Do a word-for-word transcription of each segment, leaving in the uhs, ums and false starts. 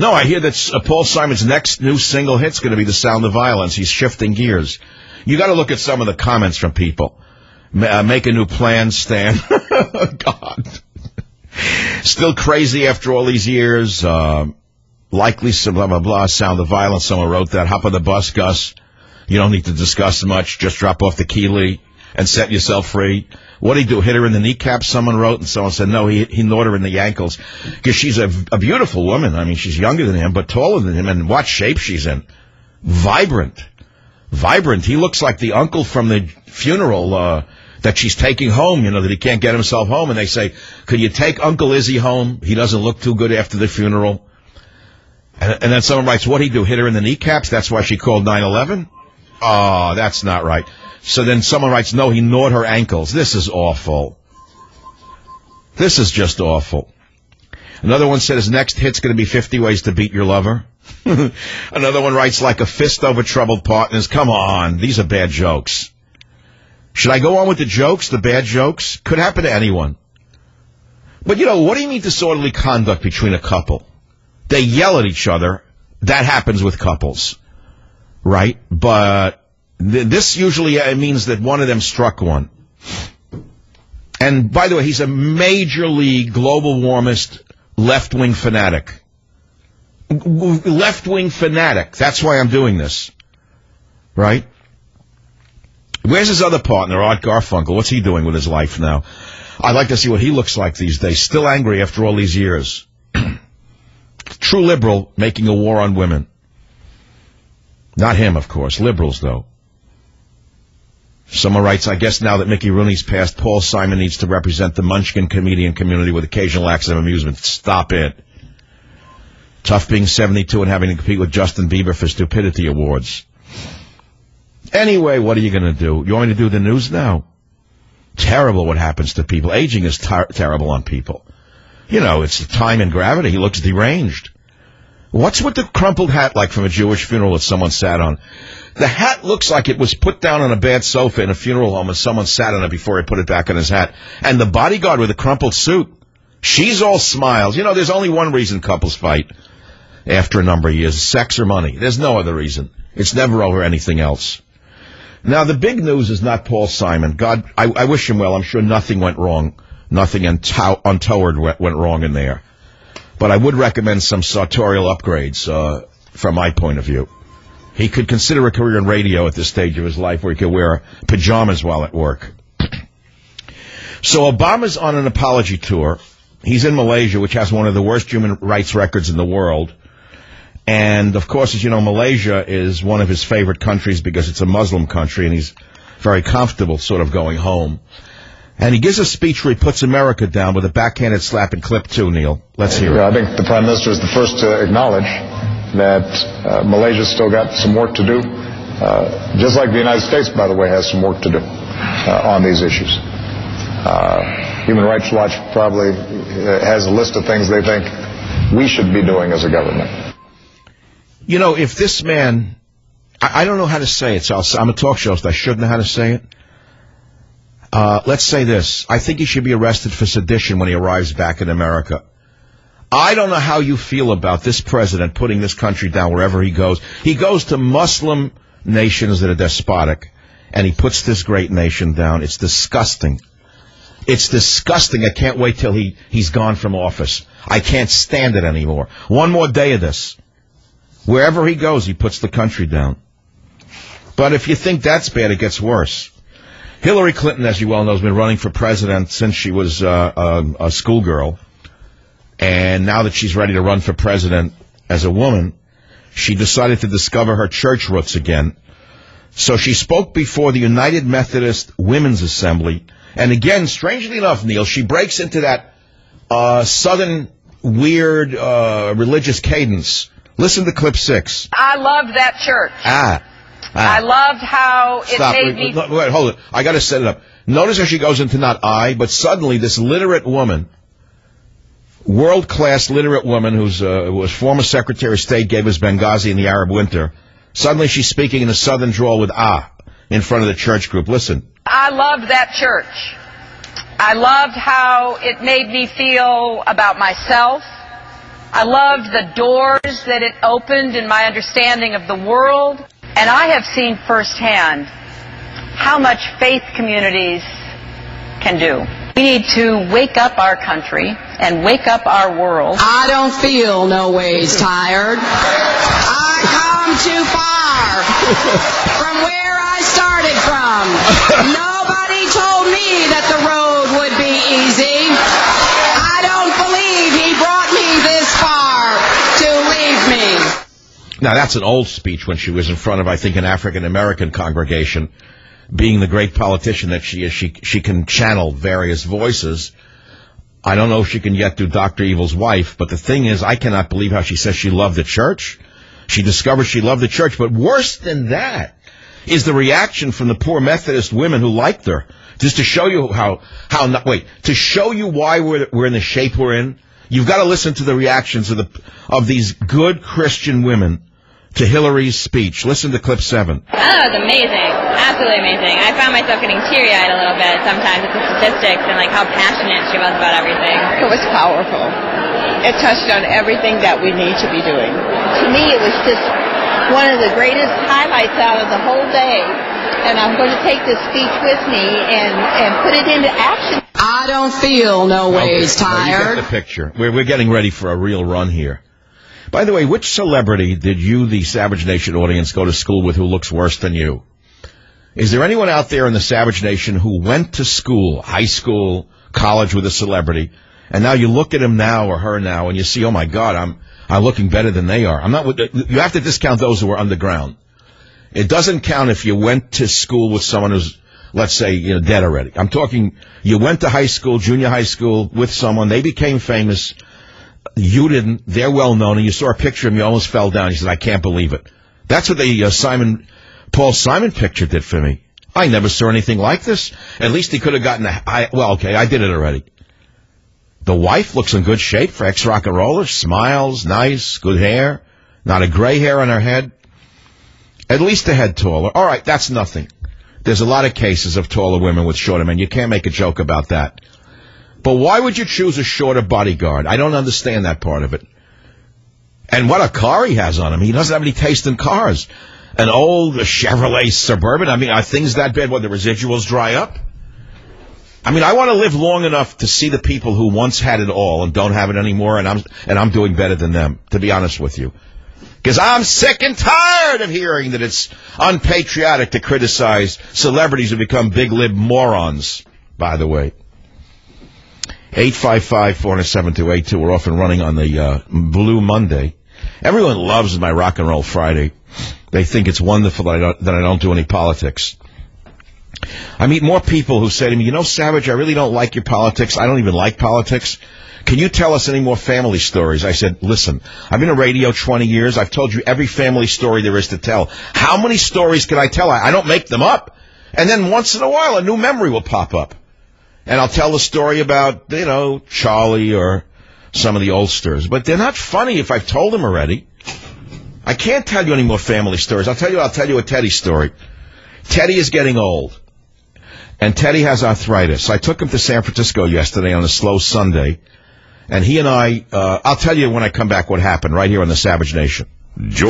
No, I hear that uh, Paul Simon's next new single hit's going to be The Sound of Violence. He's shifting gears. You got to look at some of the comments from people. Ma- uh, make a new plan, Stan. God. Still crazy after all these years. Uh, likely some blah, blah, blah. Sound of Violence. Someone wrote that. Hop on the bus, Gus. You don't need to discuss much. Just drop off the Keeley and set yourself free. What did he do? Hit her in the kneecap, someone wrote, and someone said, no, he he gnawed her in the ankles. Because she's a, a beautiful woman. I mean, she's younger than him, but taller than him, and what shape she's in. Vibrant. Vibrant. He looks like the uncle from the funeral uh, that she's taking home, you know, that he can't get himself home. And they say, could you take Uncle Izzy home? He doesn't look too good after the funeral. And, and then someone writes, what'd he do? Hit her in the kneecaps? That's why she called nine eleven? Oh, that's not right. So then someone writes, no, he gnawed her ankles. This is awful. This is just awful. Another one said his next hit's going to be fifty Ways to Beat Your Lover. Another one writes, like a fist over troubled partners. Come on, these are bad jokes. Should I go on with the jokes, the bad jokes? Could happen to anyone. But, you know, what do you mean disorderly conduct between a couple? They yell at each other. That happens with couples, right? But this usually means that one of them struck one. And, by the way, he's a major league global warmist left-wing fanatic. Left-wing fanatic. That's why I'm doing this. Right? Where's his other partner, Art Garfunkel? What's he doing with his life now? I'd like to see what he looks like these days. Still angry after all these years. True liberal making a war on women. Not him, of course. Liberals, though. Someone writes, I guess now that Mickey Rooney's passed, Paul Simon needs to represent the Munchkin comedian community with occasional acts of amusement. Stop it. Tough being seventy-two and having to compete with Justin Bieber for stupidity awards. Anyway, what are you going to do? You want me to do the news now? Terrible what happens to people. Aging is ter- terrible on people. You know, it's time and gravity. He looks deranged. What's with the crumpled hat like from a Jewish funeral that someone sat on? The hat looks like it was put down on a bad sofa in a funeral home and someone sat on it before he put it back on his hat. And the bodyguard with a crumpled suit, she's all smiles. You know, there's only one reason couples fight after a number of years, sex or money. There's no other reason. It's never over anything else. Now, the big news is not Paul Simon. God, I, I wish him well. I'm sure nothing went wrong. Nothing unto- untoward went, went wrong in there. But I would recommend some sartorial upgrades uh, from my point of view. He could consider a career in radio at this stage of his life where he could wear pajamas while at work. So Obama's on an apology tour. He's in Malaysia, which has one of the worst human rights records in the world. And, of course, as you know, Malaysia is one of his favorite countries because it's a Muslim country, and he's very comfortable sort of going home. And he gives a speech where he puts America down with a backhanded slap and clip, too, Neil. Let's hear yeah, it. I think the Prime Minister is the first to acknowledge that uh, Malaysia's still got some work to do, uh, just like the United States, by the way, has some work to do uh, on these issues. Uh, Human Rights Watch probably has a list of things they think we should be doing as a government. You know, if this man, I, I don't know how to say it, so I'll, I'm a talk show host, I should know how to say it. Uh, let's say this. I think he should be arrested for sedition when he arrives back in America. I don't know how you feel about this president putting this country down wherever he goes. He goes to Muslim nations that are despotic, and he puts this great nation down. It's disgusting. It's disgusting. I can't wait till he, he's gone from office. I can't stand it anymore. One more day of this. Wherever he goes, he puts the country down. But if you think that's bad, it gets worse. Hillary Clinton, as you well know, has been running for president since she was uh, a, a schoolgirl. And now that she's ready to run for president as a woman, she decided to discover her church roots again. So she spoke before the United Methodist Women's Assembly. And again, strangely enough, Neil, she breaks into that uh, southern weird uh, religious cadence. Listen to clip six. I loved that church. Ah. ah. I loved how Stop. it made wait, me... Wait, wait, hold it. I got to set it up. Notice how she goes into not I, but suddenly this literate woman, world-class literate woman who's, uh, who was former Secretary of State, gave us Benghazi in the Arab winter, suddenly she's speaking in a southern drawl with ah in front of the church group. Listen. I loved that church. I loved how it made me feel about myself, I loved the doors that it opened in my understanding of the world. And I have seen firsthand how much faith communities can do. We need to wake up our country and wake up our world. I don't feel no ways tired. I come too far from where I started from. Nobody told me that the road would be easy. I don't believe he brought me this far to leave me. Now, that's an old speech when she was in front of, I think, an African-American congregation. Being the great politician that she is, she she can channel various voices. I don't know if she can yet do Doctor Evil's wife, but the thing is, I cannot believe how she says she loved the church. She discovered she loved the church, but worse than that is the reaction from the poor Methodist women who liked her. Just to show you how, how not, wait, to show you why we're, we're in the shape we're in, you've got to listen to the reactions of the, of these good Christian women to Hillary's speech. Listen to clip seven. Oh, it was amazing. Absolutely amazing. I found myself getting teary-eyed a little bit sometimes with the statistics and like how passionate she was about everything. It was powerful. It touched on everything that we need to be doing. To me, it was just one of the greatest highlights out of the whole day. And I'm going to take this speech with me and, and put it into action. I don't feel no ways okay. tired. Well, you get the picture. We're, we're getting ready for a real run here. By the way, which celebrity did you, the Savage Nation audience, go to school with who looks worse than you? Is there anyone out there in the Savage Nation who went to school, high school, college with a celebrity, and now you look at him now or her now and you see, oh my God, I'm I'm looking better than they are. I'm not. You have to discount those who are underground. It doesn't count if you went to school with someone who's, let's say, you know, dead already. I'm talking, you went to high school, junior high school with someone, they became famous. You didn't. They're well known, and you saw a picture of him. You almost fell down. You said, "I can't believe it." That's what the uh, Simon, Paul Simon picture did for me. I never saw anything like this. At least he could have gotten a. I, well, okay, I did it already. The wife looks in good shape for ex-rock and roller. Smiles, nice, good hair, not a gray hair on her head. At least a head taller. All right, that's nothing. There's a lot of cases of taller women with shorter men. You can't make a joke about that. But why would you choose a shorter bodyguard? I don't understand that part of it. And what a car he has on him. He doesn't have any taste in cars. An old Chevrolet Suburban. I mean, are things that bad when the residuals dry up? I mean, I want to live long enough to see the people who once had it all and don't have it anymore, and I'm and I'm doing better than them, to be honest with you. Because I'm sick and tired of hearing that it's unpatriotic to criticize celebrities who become big lib morons, by the way. eight five five, four seven two, eight two. We're off and running on the uh, Blue Monday. Everyone loves my Rock and Roll Friday. They think it's wonderful that I don't, that I don't do any politics. I meet more people who say to me, you know, Savage, I really don't like your politics. I don't even like politics. Can you tell us any more family stories? I said, listen, I've been in radio twenty years. I've told you every family story there is to tell. How many stories can I tell? I, I don't make them up. And then once in a while, a new memory will pop up. And I'll tell a story about, you know, Charlie or some of the oldsters. But they're not funny if I've told them already. I can't tell you any more family stories. I'll tell you, I'll tell you a Teddy story. Teddy is getting old. And Teddy has arthritis. I took him to San Francisco yesterday on a slow Sunday. And he and I, uh, I'll tell you when I come back what happened right here on the Savage Nation. Jo-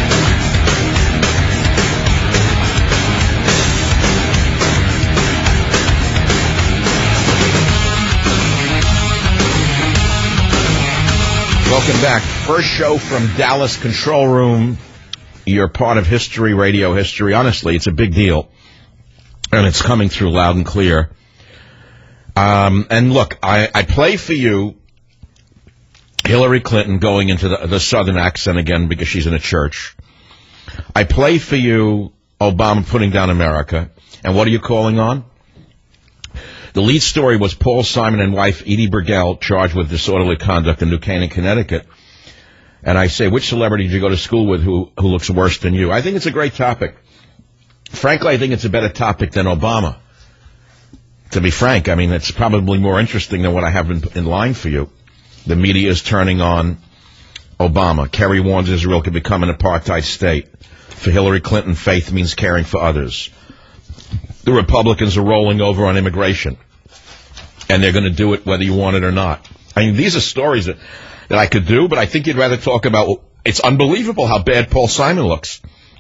Welcome back. First show from Dallas Control Room. You're part of history, radio history. Honestly, it's a big deal. And it's coming through loud and clear. Um, and look, I, I play for you Hillary Clinton going into the, the Southern accent again because she's in a church. I play for you Obama putting down America. And what are you calling on? The lead story was Paul Simon and wife Edie Burgell charged with disorderly conduct in New Canaan, Connecticut. And I say, which celebrity did you go to school with who, who looks worse than you? I think it's a great topic. Frankly, I think it's a better topic than Obama. To be frank, I mean, it's probably more interesting than what I have in, in line for you. The media is turning on Obama. Kerry warns Israel could become an apartheid state. For Hillary Clinton, faith means caring for others. The Republicans are rolling over on immigration. And they're going to do it whether you want it or not. I mean, these are stories that, that I could do, but I think you'd rather talk about, it's unbelievable how bad Paul Simon looks.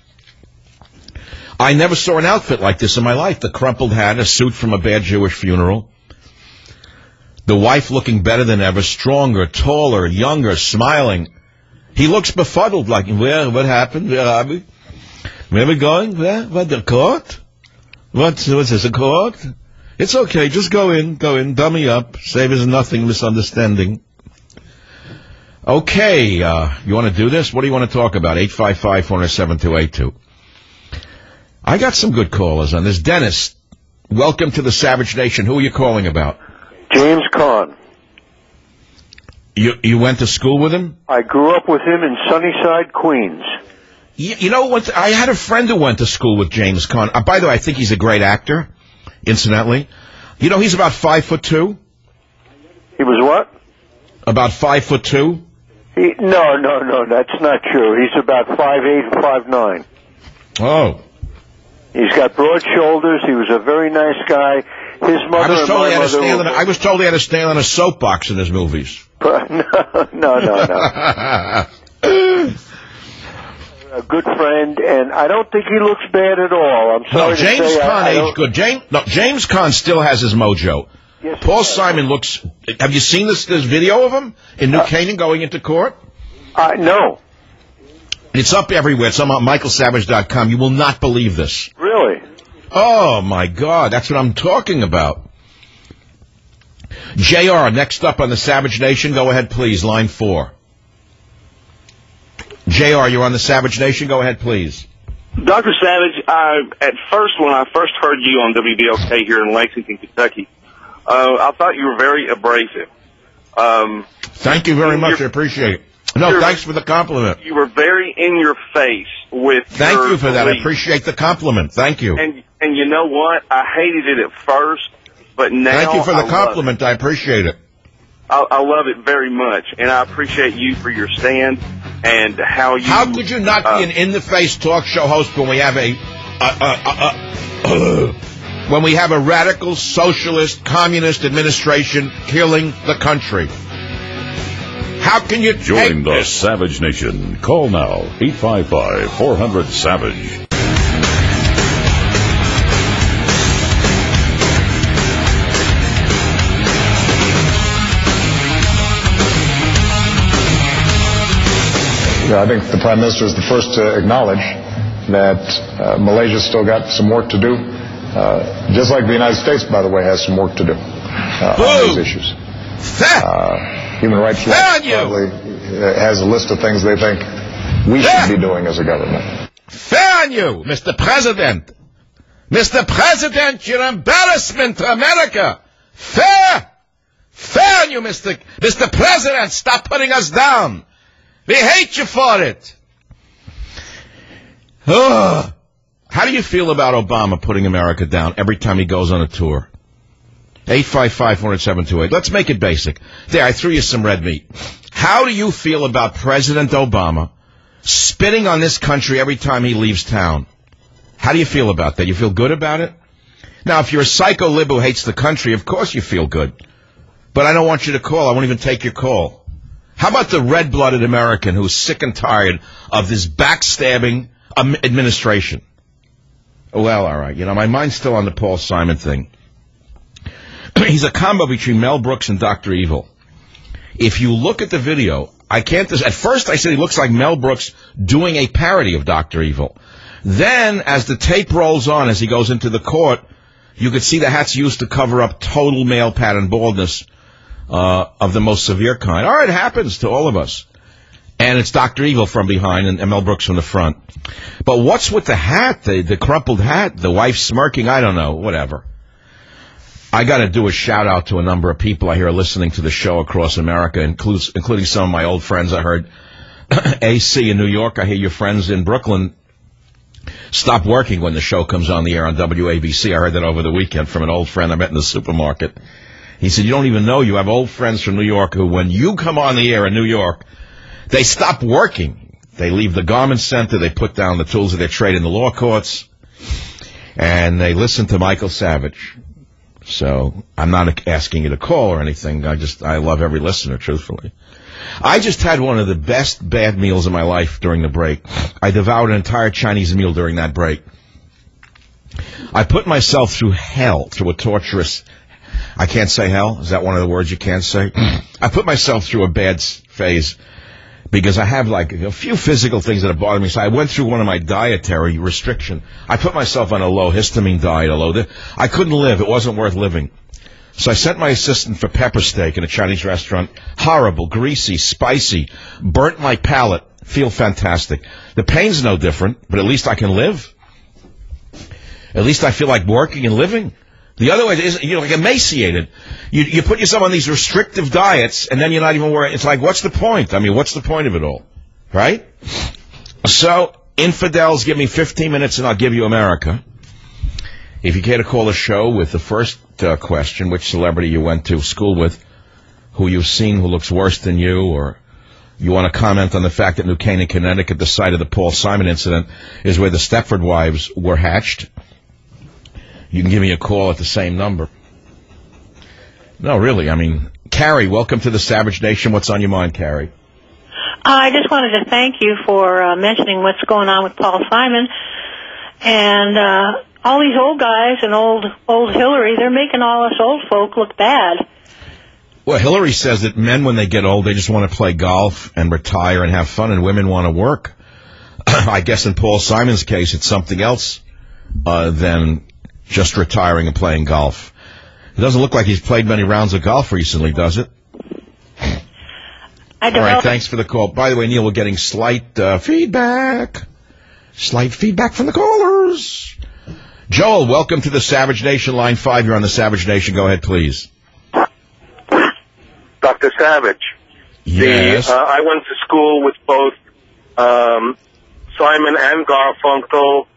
I never saw an outfit like this in my life. The crumpled hat, a suit from a bad Jewish funeral. The wife looking better than ever, stronger, taller, younger, smiling. He looks befuddled, like, where, what happened? Where are we? Where are we going? Where? What, the court? What, what's this, a court? It's okay, just go in, go in, dummy up, save us nothing, misunderstanding. Okay, uh, you want to do this? What do you want to talk about? eight five five, four zero seven, two eight two. I got some good callers on this. Dennis, welcome to the Savage Nation. Who are you calling about? James Caan. You you went to school with him? I grew up with him in Sunnyside, Queens. You, you know what? I had a friend who went to school with James Caan. Uh, by the way, I think he's a great actor, incidentally. You know, he's about five foot two. He was what? About five foot two. He, no, no, no, that's not true. He's about five eight, five nine. Oh. He's got broad shoulders. He was a very nice guy. His mother I was told and he my had to mother stand were... on a, I was told he had to stand on a soapbox in his movies. no, no, no, no. A good friend, and I don't think he looks bad at all. I'm sorry no, James to say Caan I, I aged good. James, no, James Caan still has his mojo. Yes, Paul Simon looks... Have you seen this, this video of him in New uh, Canaan going into court? Uh, no. It's up everywhere. It's on Michael Savage dot com. You will not believe this. Really? Oh, my God. That's what I'm talking about. J R, next up on the Savage Nation. Go ahead, please. Line four. J R, you're on the Savage Nation. Go ahead, please. Doctor Savage, I, at first, when I first heard you on W B L K here in Lexington, Kentucky, uh, I thought you were very abrasive. Um, Thank you very much. I appreciate it. No, thanks for the compliment. You were very in your face with Thank your you for that. belief. I appreciate the compliment. Thank you. And and you know what? I hated it at first, but now Thank you for the I compliment. I appreciate it. I, I love it very much, and I appreciate you for your stand and how you... How could you not uh, be an in-the-face talk show host when we have a... Uh, uh, uh, uh, when we have a radical, socialist, communist administration killing the country? How can you join the this? Savage Nation? Call now, eight five five, four hundred, SAVAGE. Yeah, I think the Prime Minister is the first to acknowledge that uh, Malaysia's still got some work to do, uh, just like the United States, by the way, has some work to do uh, on these issues. Uh, Human Rights Watch probably has a list of things they think we should be doing as a government. Fair on you, Mister President. Mister President, you're an embarrassment to America. Fair. Fair on you, Mister Mister President. Stop putting us down. We hate you for it. Ugh. How do you feel about Obama putting America down every time he goes on a tour? eight five five, four seven two eight. Let's make it basic. There, I threw you some red meat. How do you feel about President Obama spitting on this country every time he leaves town? How do you feel about that? You feel good about it? Now, if you're a psycho lib who hates the country, of course you feel good. But I don't want you to call. I won't even take your call. How about the red-blooded American who's sick and tired of this backstabbing um, administration? Well, all right. You know, my mind's still on the Paul Simon thing. He's a combo between Mel Brooks and Doctor Evil. If you look at the video, I can't... At first I said he looks like Mel Brooks doing a parody of Doctor Evil. Then, as the tape rolls on, as he goes into the court, you could see the hat's used to cover up total male pattern baldness uh, of the most severe kind. All right, it happens to all of us. And it's Doctor Evil from behind and, and Mel Brooks from the front. But what's with the hat, the, the crumpled hat, the wife smirking? I don't know, whatever. I got to do a shout-out to a number of people I hear listening to the show across America, includes, including some of my old friends. I heard A C in New York. I hear your friends in Brooklyn stop working when the show comes on the air on W A B C. I heard that over the weekend from an old friend I met in the supermarket. He said, you don't even know you have old friends from New York who, when you come on the air in New York, they stop working. They leave the garment center. They put down the tools of their trade in the law courts, and they listen to Michael Savage. So I'm not asking you to call or anything. I just, I love every listener, truthfully. I just had one of the best bad meals of my life during the break. I devoured an entire Chinese meal during that break. I put myself through hell, through a torturous, I can't say hell. Is that one of the words you can't say? I put myself through a bad phase because I have like a few physical things that have bothered me. So I went through one of my dietary restriction. I put myself on a low histamine diet, a low, I couldn't live. It wasn't worth living. So I sent my assistant for pepper steak in a Chinese restaurant. Horrible, greasy, spicy, burnt my palate. Feel fantastic. The pain's no different, but at least I can live. At least I feel like working and living. The other way is, you're like emaciated. You, you put yourself on these restrictive diets, and then you're not even worried. It's like, what's the point? I mean, what's the point of it all? Right? So, infidels, give me fifteen minutes and I'll give you America. If you care to call the show with the first uh, question, which celebrity you went to school with, who you've seen who looks worse than you, or you want to comment on the fact that New Canaan, Connecticut, the site of the Paul Simon incident, is where the Stepford wives were hatched, you can give me a call at the same number. No, really, I mean, Carrie, welcome to the Savage Nation. What's on your mind, Carrie? Uh, I just wanted to thank you for uh, mentioning what's going on with Paul Simon. And uh, all these old guys and old old Hillary, they're making all us old folk look bad. Well, Hillary says that men, when they get old, they just want to play golf and retire and have fun, and women want to work. I guess in Paul Simon's case, it's something else uh, than just retiring and playing golf. It doesn't look like he's played many rounds of golf recently, does it? I don't All right, know. thanks for the call. By the way, Neil, we're getting slight uh, feedback. Slight feedback from the callers. Joel, welcome to the Savage Nation, line five. You're on the Savage Nation. Go ahead, please. Doctor Savage. Yes. The, uh, I went to school with both um, Simon and Garfunkel.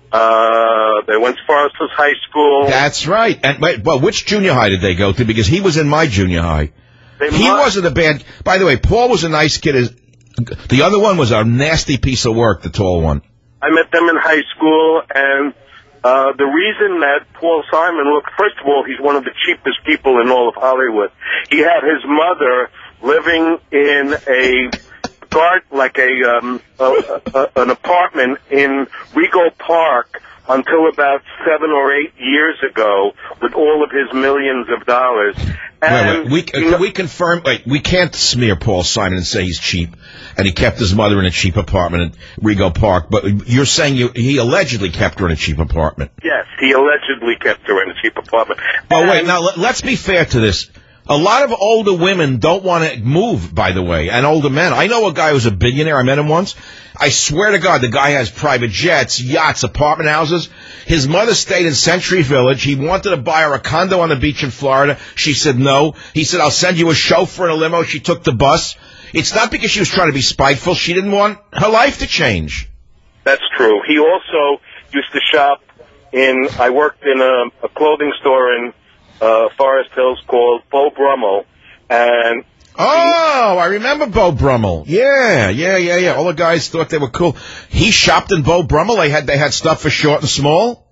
Uh, they went to Forest Hills High School. That's right. And wait, well, which junior high did they go to? Because he was in my junior high. They he must. wasn't a bad... By the way, Paul was a nice kid. The other one was a nasty piece of work, the tall one. I met them in high school, and uh, the reason that Paul Simon, look, first of all, he's one of the cheapest people in all of Hollywood. He had his mother living in a guard, like a, um, a, a an apartment in Regal Park until about seven or eight years ago with all of his millions of dollars. And, wait, wait. We, can know, we confirm, wait, we can't smear Paul Simon and say he's cheap, and he kept his mother in a cheap apartment in Regal Park, but you're saying you, he allegedly kept her in a cheap apartment. Yes, he allegedly kept her in a cheap apartment. Oh, and, wait, now let, let's be fair to this. A lot of older women don't want to move, by the way, and older men. I know a guy who's a billionaire. I met him once. I swear to God, the guy has private jets, yachts, apartment houses. His mother stayed in Century Village. He wanted to buy her a condo on the beach in Florida. She said no. He said, I'll send you a chauffeur in a limo. She took the bus. It's not because she was trying to be spiteful. She didn't want her life to change. That's true. He also used to shop in, I worked in a, a clothing store in uh, Forest Hills called Beau Brummel, and Oh, I remember Beau Brummel. Yeah, yeah, yeah, yeah. All the guys thought they were cool. He shopped in Beau Brummel. They had they had stuff for short and small.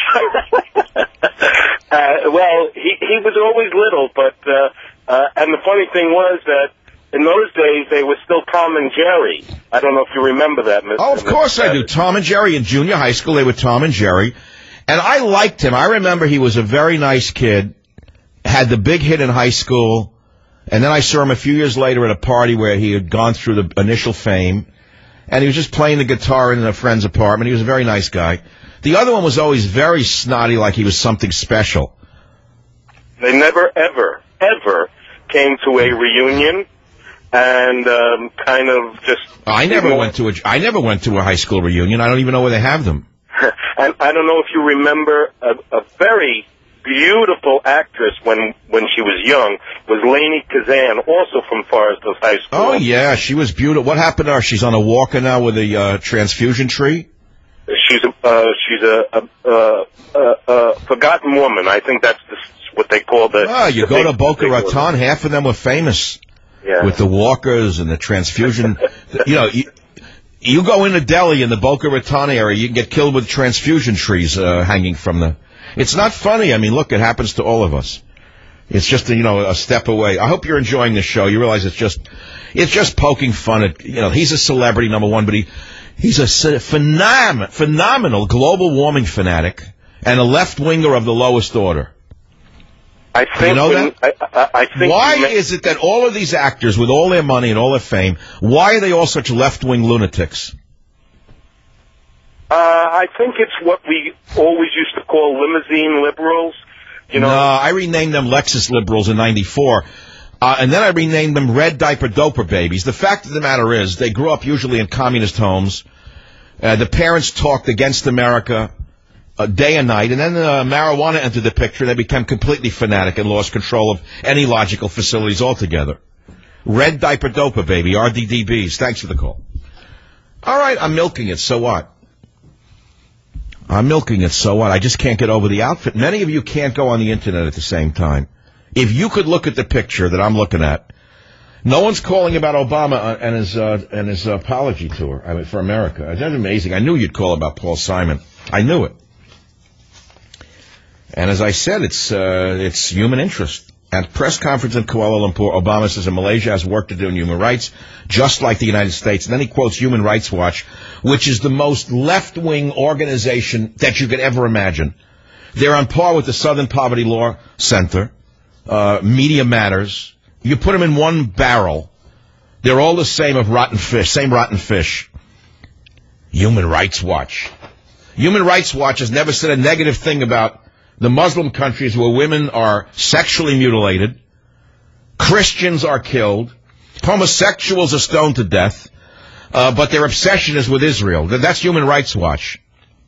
uh, well, he he was always little, but uh, uh, and the funny thing was that in those days they were still Tom and Jerry. I don't know if you remember that. Mister Oh, of course I do. Tom and Jerry in junior high school. They were Tom and Jerry, and I liked him. I remember he was a very nice kid. Had the big hit in high school. And then I saw him a few years later at a party where he had gone through the initial fame, and he was just playing the guitar in a friend's apartment. He was a very nice guy. The other one was always very snotty, like he was something special. They never, ever, ever came to a reunion, and um, kind of just. I never went to a. I never went to a high school reunion. I don't even know where they have them. And I don't know if you remember a, a very beautiful actress when when she was young was Lainey Kazan, also from Forest Hills High School. Oh yeah, she was beautiful. What happened to her? She's on a walker now with a uh, transfusion tree. She's a uh, she's a, a, a, a, a forgotten woman. I think that's the, what they call the. Ah, you the go big, to Boca Raton, half of them were famous. Yeah. With the walkers and the transfusion, you know. You, You go into Delhi in the Boca Raton area, you can get killed with transfusion trees uh, hanging from the... It's not funny. I mean, look, it happens to all of us. It's just, you know, a step away. I hope you're enjoying the show. You realize it's just, it's just poking fun at, you know, he's a celebrity, number one, but he, he's a phenom- phenomenal global warming fanatic and a left-winger of the lowest order. I think, you know when, that? I, I, I think why may- is it that all of these actors, with all their money and all their fame, why are they all such left-wing lunatics? Uh, I think it's what we always used to call limousine liberals. You know, no, I renamed them Lexus liberals in ninety-four. Uh, and then I renamed them red diaper doper babies. The fact of the matter is, they grew up usually in communist homes. Uh, the parents talked against America uh, day and night. And then uh, marijuana entered the picture, and they became completely fanatic and lost control of any logical facilities altogether. Red diaper doper baby, R D D Bs. Thanks for the call. All right, I'm milking it. So what? I'm milking it, so what? I just can't get over the outfit. Many of you can't go on the Internet at the same time. If you could look at the picture that I'm looking at, no one's calling about Obama and his uh, and his apology tour. I mean, for America. That's amazing. I knew you'd call about Paul Simon. I knew it. And as I said, it's uh, it's human interest. At press conference in Kuala Lumpur, Obama says that Malaysia has work to do in human rights, just like the United States. And then he quotes Human Rights Watch, which is the most left-wing organization that you could ever imagine. They're on par with the Southern Poverty Law Center, uh, Media Matters. You put them in one barrel, they're all the same of rotten fish, same rotten fish. Human Rights Watch. Human Rights Watch has never said a negative thing about the Muslim countries where women are sexually mutilated, Christians are killed, homosexuals are stoned to death, uh, but their obsession is with Israel. That's Human Rights Watch.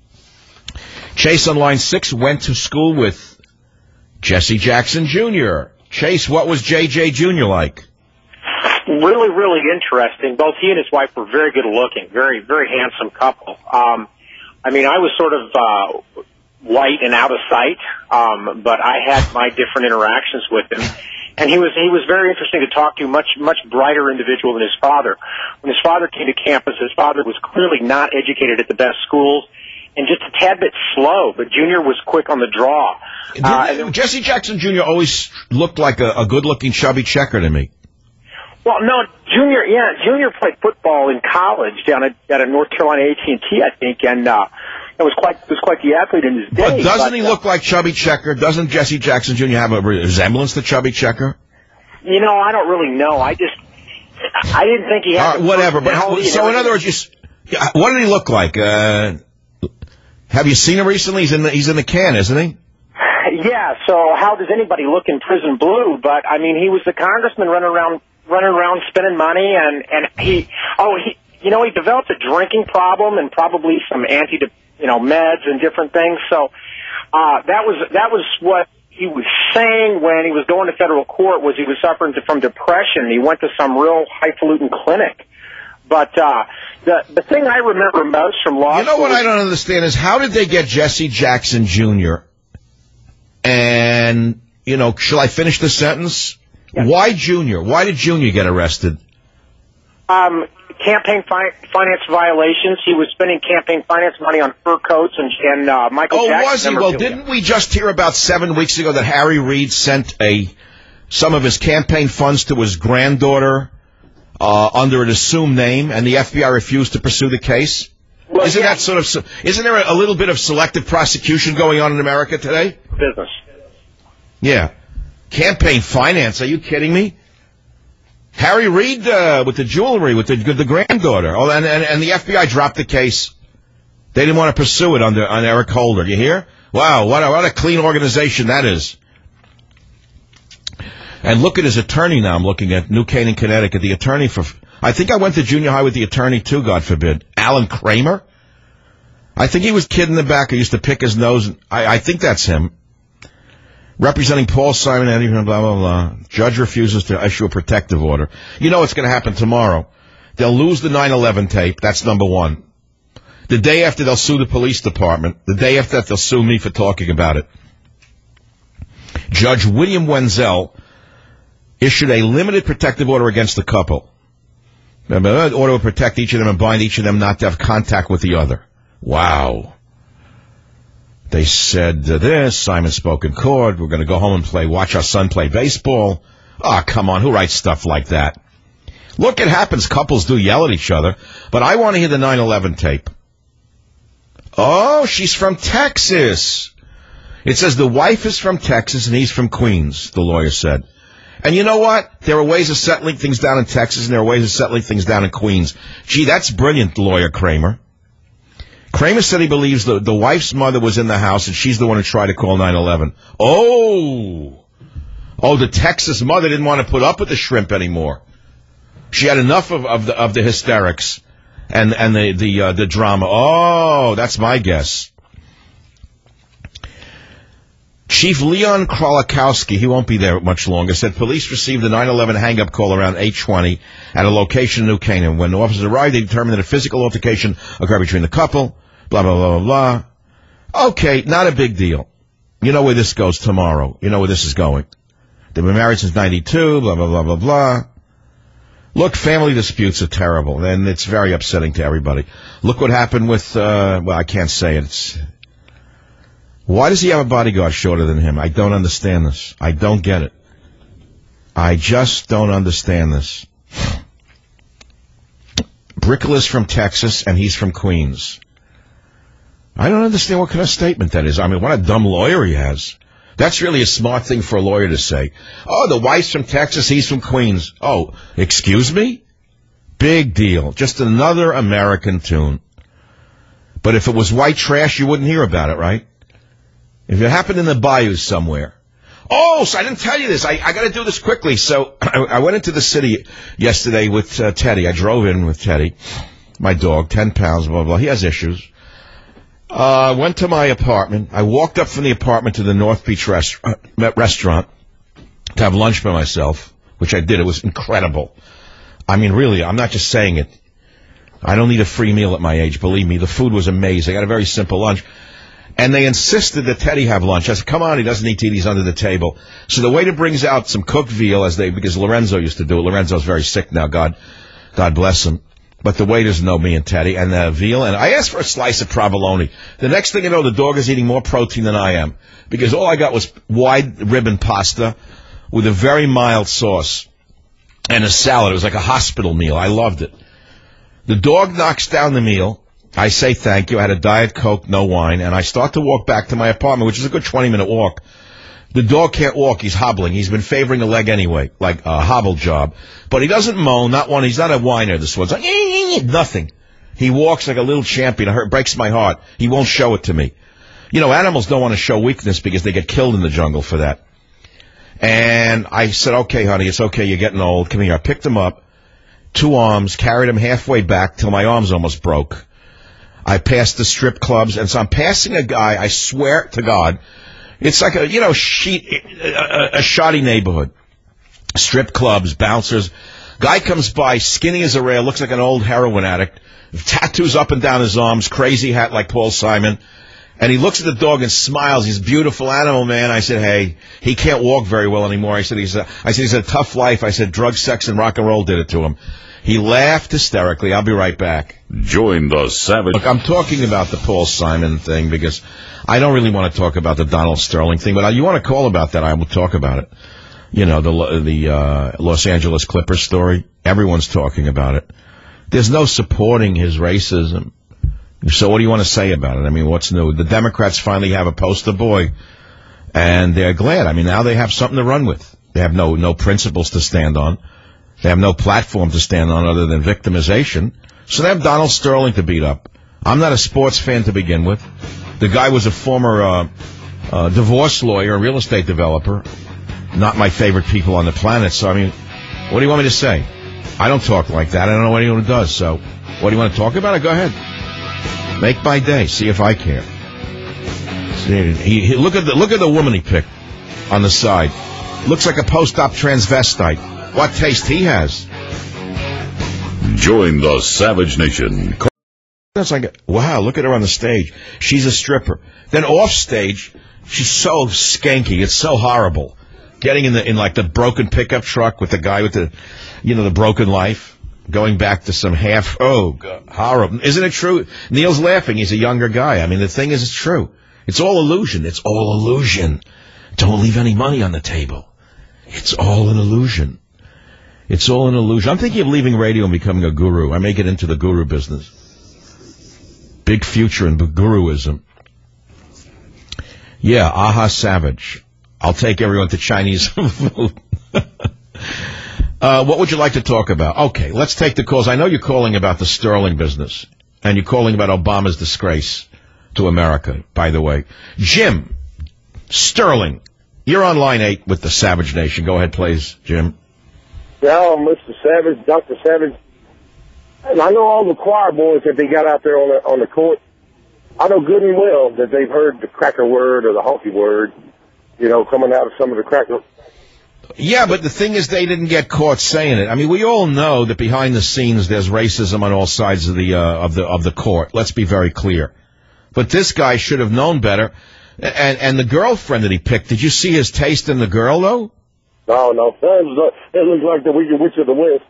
Chase on line six went to school with Jesse Jackson Junior Chase, what was J J Junior like? Really, really interesting. Both he and his wife were very good looking, very, very handsome couple. Um, I mean, I was sort of uh, white and out of sight, um, but I had my different interactions with him. And he was he was very interesting to talk to, much much brighter individual than his father. When his father came to campus, his father was clearly not educated at the best schools and just a tad bit slow, but Junior was quick on the draw. Uh, then, Jesse Jackson Junior always looked like a, a good-looking chubby checker to me. Well, no, Junior, yeah, Junior played football in college down at, at a North Carolina A T and T, I think, and uh, it was quite was quite the athlete in his day. But doesn't but, he look like Chubby Checker? Doesn't Jesse Jackson Junior have a resemblance to Chubby Checker? You know, I don't really know. I just, I didn't think he had. Uh, whatever. But so, in other words, you, what did he look like? Uh, have you seen him recently? He's in the he's in the can, isn't he? Yeah. So, how does anybody look in prison blue? But I mean, he was the congressman running around, running around spending money, and and he, oh, he, you know, he developed a drinking problem and probably some anti, you know, meds and different things. So, uh, that was that was what he was saying when he was going to federal court, was he was suffering from depression. He went to some real highfalutin clinic. But uh, the the thing I remember most from law You know school what I don't understand is how did they get Jesse Jackson Junior And, you know, shall I finish the sentence? Yeah. Why Junior? Why did Junior get arrested? Um, campaign fi- finance violations. He was spending campaign finance money on fur coats and, and uh, Michael Oh, Jackson. was he? Well, didn't we just hear about seven weeks ago that Harry Reid sent a some of his campaign funds to his granddaughter uh, under an assumed name, and the F B I refused to pursue the case? Well, isn't yeah. that sort of? Isn't there a, a little bit of selective prosecution going on in America today? Business. Yeah, campaign finance. Are you kidding me? Harry Reid uh, with the jewelry, with the the granddaughter. Oh, and, and and the F B I dropped the case. They didn't want to pursue it under on Eric Holder. You hear? Wow, what a, what a clean organization that is. And look at his attorney now. I'm looking at New Canaan, Connecticut. The attorney for, I think I went to junior high with the attorney too, God forbid. Alan Kramer? I think he was kid in the back who used to pick his nose. I, I think that's him. Representing Paul Simon and blah, blah, blah. Judge refuses to issue a protective order. You know what's going to happen tomorrow. They'll lose the nine eleven tape. That's number one. The day after, they'll sue the police department. The day after that, they'll sue me for talking about it. Judge William Wenzel issued a limited protective order against the couple. The order would protect each of them and bind each of them not to have contact with the other. Wow. They said uh, this, Simon spoke in court, we're going to go home and play, watch our son play baseball. Oh, come on, who writes stuff like that? Look, it happens, couples do yell at each other, but I want to hear the nine eleven tape. Oh, she's from Texas. It says the wife is from Texas and he's from Queens, the lawyer said. And you know what? There are ways of settling things down in Texas and there are ways of settling things down in Queens. Gee, that's brilliant, lawyer Kramer. Kramer said he believes the, the wife's mother was in the house and she's the one who tried to call nine eleven. Oh! Oh, the Texas mother didn't want to put up with the shrimp anymore. She had enough of, of the of the hysterics and and the the uh, the drama. Oh, that's my guess. Chief Leon Krolikowski, he won't be there much longer, said police received a nine eleven hang-up call around eight twenty at a location in New Canaan. When the officers arrived, they determined that a physical altercation occurred between the couple. Blah, blah, blah, blah, blah. Okay, not a big deal. You know where this goes tomorrow. You know where this is going. They've been married since ninety-two, blah, blah, blah, blah, blah. Look, family disputes are terrible, and it's very upsetting to everybody. Look what happened with, uh, well, I can't say it. It's, why does he have a bodyguard shorter than him? I don't understand this. I don't get it. I just don't understand this. Brickell is from Texas, and he's from Queens. I don't understand what kind of statement that is. I mean, what a dumb lawyer he has. That's really a smart thing for a lawyer to say. Oh, the wife's from Texas, he's from Queens. Oh, excuse me? Big deal. Just another American tune. But if it was white trash, you wouldn't hear about it, right? If it happened in the bayou somewhere. Oh, so I didn't tell you this. I, I got to do this quickly. So I, I went into the city yesterday with uh, Teddy. I drove in with Teddy, my dog, ten pounds, blah, blah, blah. He has issues. I uh, went to my apartment. I walked up from the apartment to the North Beach rest- uh, restaurant to have lunch by myself, which I did. It was incredible. I mean, really, I'm not just saying it. I don't need a free meal at my age. Believe me, the food was amazing. I had a very simple lunch. And they insisted that Teddy have lunch. I said, come on, he doesn't need to eat. He's under the table. So the waiter brings out some cooked veal, as they because Lorenzo used to do it. Lorenzo's very sick now. God, God bless him. But the waiters know me and Teddy, and uh, veal, and I asked for a slice of provolone. The next thing you know, the dog is eating more protein than I am, because all I got was wide ribbon pasta with a very mild sauce and a salad. It was like a hospital meal. I loved it. The dog knocks down the meal. I say thank you. I had a Diet Coke, no wine, and I start to walk back to my apartment, which is a good twenty-minute walk. The dog can't walk. He's hobbling. He's been favoring a leg anyway, like a hobble job. But he doesn't moan, not one. He's not a whiner, this one's like, nothing. He walks like a little champion. It breaks my heart. He won't show it to me. You know, animals don't want to show weakness because they get killed in the jungle for that. And I said, okay, honey, it's okay. You're getting old. Come here. I picked him up, two arms, carried him halfway back till my arms almost broke. I passed the strip clubs, and so I'm passing a guy, I swear to God, it's like a, you know, sheet, a, a shoddy neighborhood. Strip clubs, bouncers. Guy comes by, skinny as a rail, looks like an old heroin addict, tattoos up and down his arms, crazy hat like Paul Simon. And he looks at the dog and smiles. He's a beautiful animal, man. I said, hey, he can't walk very well anymore. I said, he's a, I said, he's a tough life. I said, drugs, sex, and rock and roll did it to him. He laughed hysterically. I'll be right back. Join the Savage. Look, I'm talking about the Paul Simon thing because I don't really want to talk about the Donald Sterling thing, but you want to call about that, I will talk about it. You know, the the uh, Los Angeles Clippers story. Everyone's talking about it. There's no supporting his racism. So what do you want to say about it? I mean, what's new? The Democrats finally have a poster boy, and they're glad. I mean, now they have something to run with. They have no no principles to stand on. They have no platform to stand on other than victimization. So they have Donald Sterling to beat up. I'm not a sports fan to begin with. The guy was a former uh, uh, divorce lawyer, real estate developer. Not my favorite people on the planet. So, I mean, what do you want me to say? I don't talk like that. I don't know anyone who does. So, what do you want to talk about it? Go ahead. Make my day. See if I care. See, he, he, look at the look at the woman he picked on the side. Looks like a post-op transvestite. What taste he has. Join the Savage Nation. That's like, wow, look at her on the stage. She's a stripper. Then off stage, she's so skanky. It's so horrible. Getting in the in like the broken pickup truck with the guy with the, you know, the broken life. Going back to some half, oh, God, horrible. Isn't it true? Neil's laughing. He's a younger guy. I mean, the thing is, it's true. It's all illusion. It's all illusion. Don't leave any money on the table. It's all an illusion. It's all an illusion. I'm thinking of leaving radio and becoming a guru. I may get into the guru business. Big future in guruism. Yeah, Aha Savage. I'll take everyone to Chinese food. uh, what would you like to talk about? Okay, let's take the calls. I know you're calling about the Sterling business, and you're calling about Obama's disgrace to America, by the way. Jim, Sterling, you're on line eight with the Savage Nation. Go ahead, please, Jim. Yeah, Mister Savage, Doctor Savage. And I know all the choir boys that they got out there on the, on the court. I know good and well that they've heard the cracker word or the honky word, you know, coming out of some of the cracker. Yeah, but the thing is they didn't get caught saying it. I mean, we all know that behind the scenes there's racism on all sides of the uh, of the of the court. Let's be very clear. But this guy should have known better. And and the girlfriend that he picked, did you see his taste in the girl, though? No, no. It looks like the Wicked Witch of the West.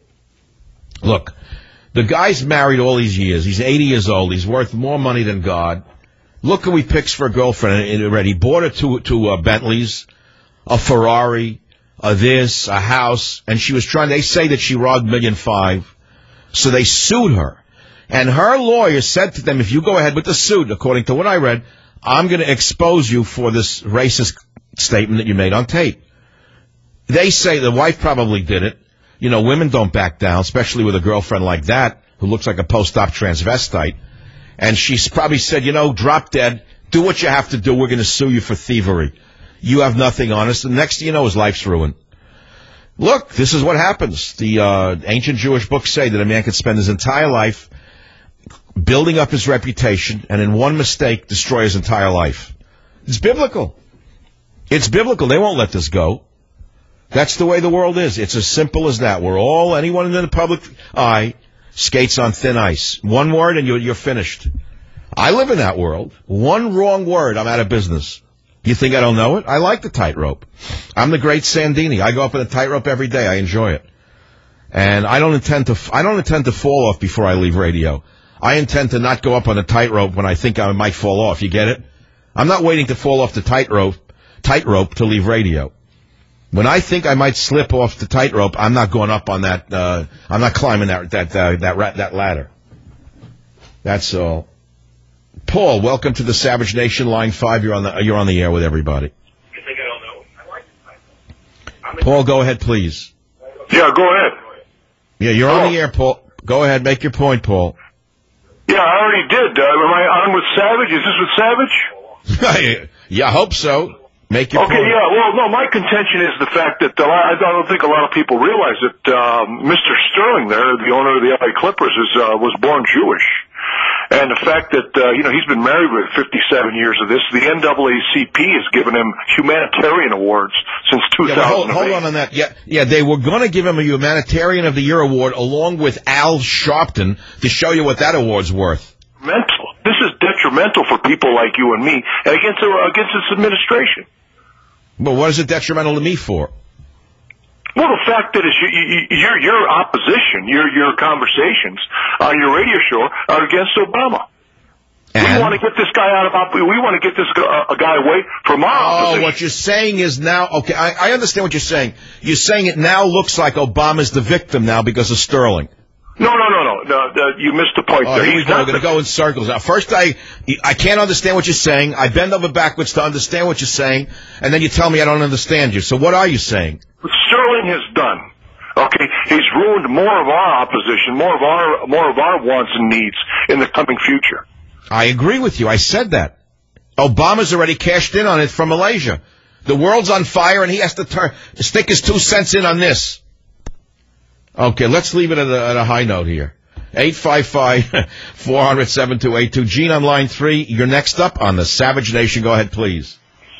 Look, the guy's married all these years. He's eighty years old. He's worth more money than God. Look who he picks for a girlfriend already. He bought her to, to uh, Bentleys, a Ferrari, a this, a house, and she was trying, they say that she robbed million five. So they sued her. And her lawyer said to them, if you go ahead with the suit, according to what I read, I'm going to expose you for this racist statement that you made on tape. They say the wife probably did it. You know, women don't back down, especially with a girlfriend like that who looks like a post-op transvestite. And she's probably said, you know, drop dead, do what you have to do. We're going to sue you for thievery. You have nothing on us. And next thing you know, his life's ruined. Look, this is what happens. The uh, ancient Jewish books say that a man could spend his entire life building up his reputation and in one mistake destroy his entire life. It's biblical. It's biblical. They won't let this go. That's the way the world is. It's as simple as that. We're all, anyone in the public eye skates on thin ice. One word and you're, you're finished. I live in that world. One wrong word, I'm out of business. You think I don't know it? I like the tightrope. I'm the great Sandini. I go up in a tightrope every day. I enjoy it. And I don't intend to, I don't intend to fall off before I leave radio. I intend to not go up on a tightrope when I think I might fall off. You get it? I'm not waiting to fall off the tightrope, tightrope to leave radio. When I think I might slip off the tightrope, I'm not going up on that. Uh, I'm not climbing that that uh, that ra- that ladder. That's all. Paul, welcome to the Savage Nation, line five. You're on the you're on the air with everybody. You think I don't know? I like Paul, go ahead, please. Yeah, go ahead. Yeah, you're oh. on the air, Paul. Go ahead, make your point, Paul. Yeah, I already did. Uh, am I on with Savage? Is this with Savage? Yeah, I hope so. Make your okay, point. yeah. Well, no, my contention is the fact that uh, I don't think a lot of people realize that um, Mister Sterling, there, the owner of the L A Clippers, is uh, was born Jewish, and the fact that uh, you know he's been married with fifty-seven years of this. The N double A C P has given him humanitarian awards since two thousand eight. Yeah, hold, hold on on that. Yeah, yeah, they were going to give him a Humanitarian of the Year award along with Al Sharpton to show you what that award's worth. Mental. This is detrimental for people like you and me, and against uh, against this administration. Well, what is it detrimental to me for? Well, the fact that it's you, your your opposition, your your conversations on your radio show are against Obama. And? We want to get this guy out of. We want to get this uh, guy away from our oh, opposition. Oh, what you're saying is now. Okay, I, I understand what you're saying. You're saying it now looks like Obama's the victim now because of Sterling. No, no, no, no, no. no you missed the point. Oh, there. Here we He's go. not We're going to go in circles. Now, first, I I can't understand what you're saying. I bend over backwards to understand what you're saying, and then you tell me I don't understand you. So what are you saying? What Sterling has done, okay, he's ruined more of our opposition, more of our more of our wants and needs in the coming future. I agree with you. I said that. Obama's already cashed in on it from Malaysia. The world's on fire, and he has to turn, stick his two cents in on this. Okay, let's leave it at a, at a high note here. eight five five, four hundred, seven two eight two. Gene on line three. You're next up on the Savage Nation. Go ahead, please.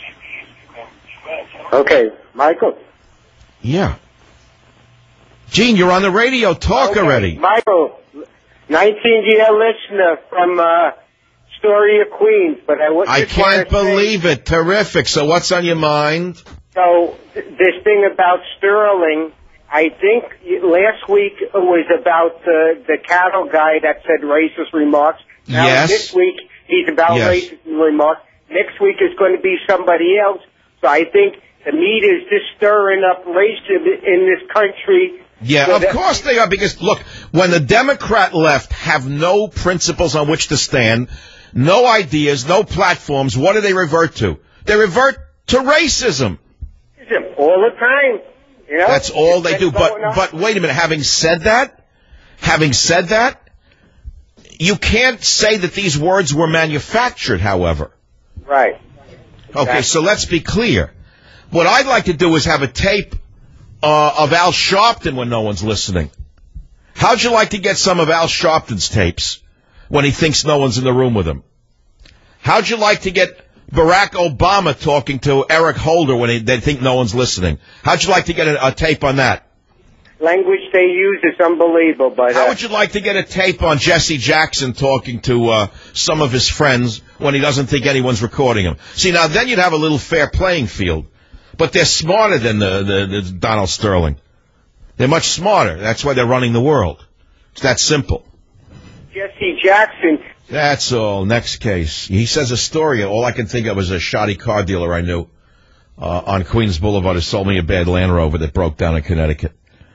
Okay, Michael. Yeah. Gene, you're on the radio. Talk okay. already. Michael, nineteen-year listener from uh, Astoria, Queens. But I, I can't believe it. Terrific. So what's on your mind? So th- this thing about Sterling, I think last week it was about uh, the cattle guy that said racist remarks. Now Yes. this week he's about yes. racist remarks. Next week is going to be somebody else. So I think the media is just stirring up racism in this country. Yeah, so of that- course they are, because, look, when the Democrat left have no principles on which to stand, no ideas, no platforms, what do they revert to? They revert to racism. All the time. You know? That's all they It's do. been But going on. but wait a minute. Having said that, having said that, you can't say that these words were manufactured, however. Right. Okay, so let's be clear. What I'd like to do is have a tape uh, of Al Sharpton when no one's listening. How'd you like to get some of Al Sharpton's tapes when he thinks no one's in the room with him? How'd you like to get Barack Obama talking to Eric Holder when he, they think no one's listening? How'd you like to get a, a tape on that? Language they use is unbelievable. But How uh, would you like to get a tape on Jesse Jackson talking to uh, some of his friends when he doesn't think anyone's recording him? See, now then you'd have a little fair playing field. But they're smarter than the, the, the Donald Sterling. They're much smarter. That's why they're running the world. It's that simple. Jesse Jackson. That's all. Next case. He says a story. All I can think of is a shoddy car dealer I knew uh, on Queens Boulevard who sold me a bad Land Rover that broke down in Connecticut.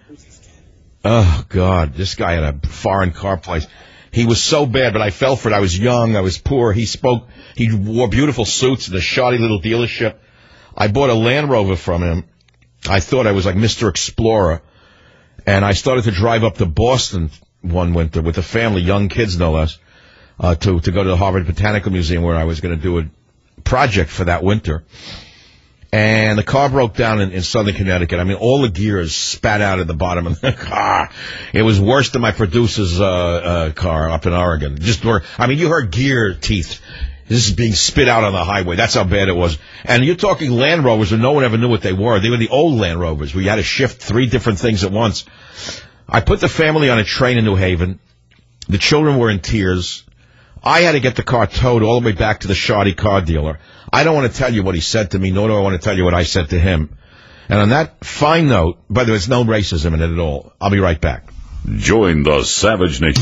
Oh, God. This guy had a foreign car place. He was so bad, but I fell for it. I was young. I was poor. He spoke. He wore beautiful suits in a shoddy little dealership. I bought a Land Rover from him. I thought I was like Mister Explorer. And I started to drive up to Boston one winter with a family, young kids no less, uh, to, to go to the Harvard Botanical Museum where I was going to do a project for that winter. And the car broke down in, in southern Connecticut. I mean, all the gears spat out at the bottom of the car. It was worse than my producer's uh, uh, car up in Oregon. Just where, I mean, you heard gear teeth. This is being spit out on the highway. That's how bad it was. And you're talking Land Rovers and no one ever knew what they were. They were the old Land Rovers where you had to shift three different things at once. I put the family on a train in New Haven. The children were in tears. I had to get the car towed all the way back to the shoddy car dealer. I don't want to tell you what he said to me, nor do I want to tell you what I said to him. And on that fine note, by the way, there's no racism in it at all. I'll be right back. Join the Savage Nation.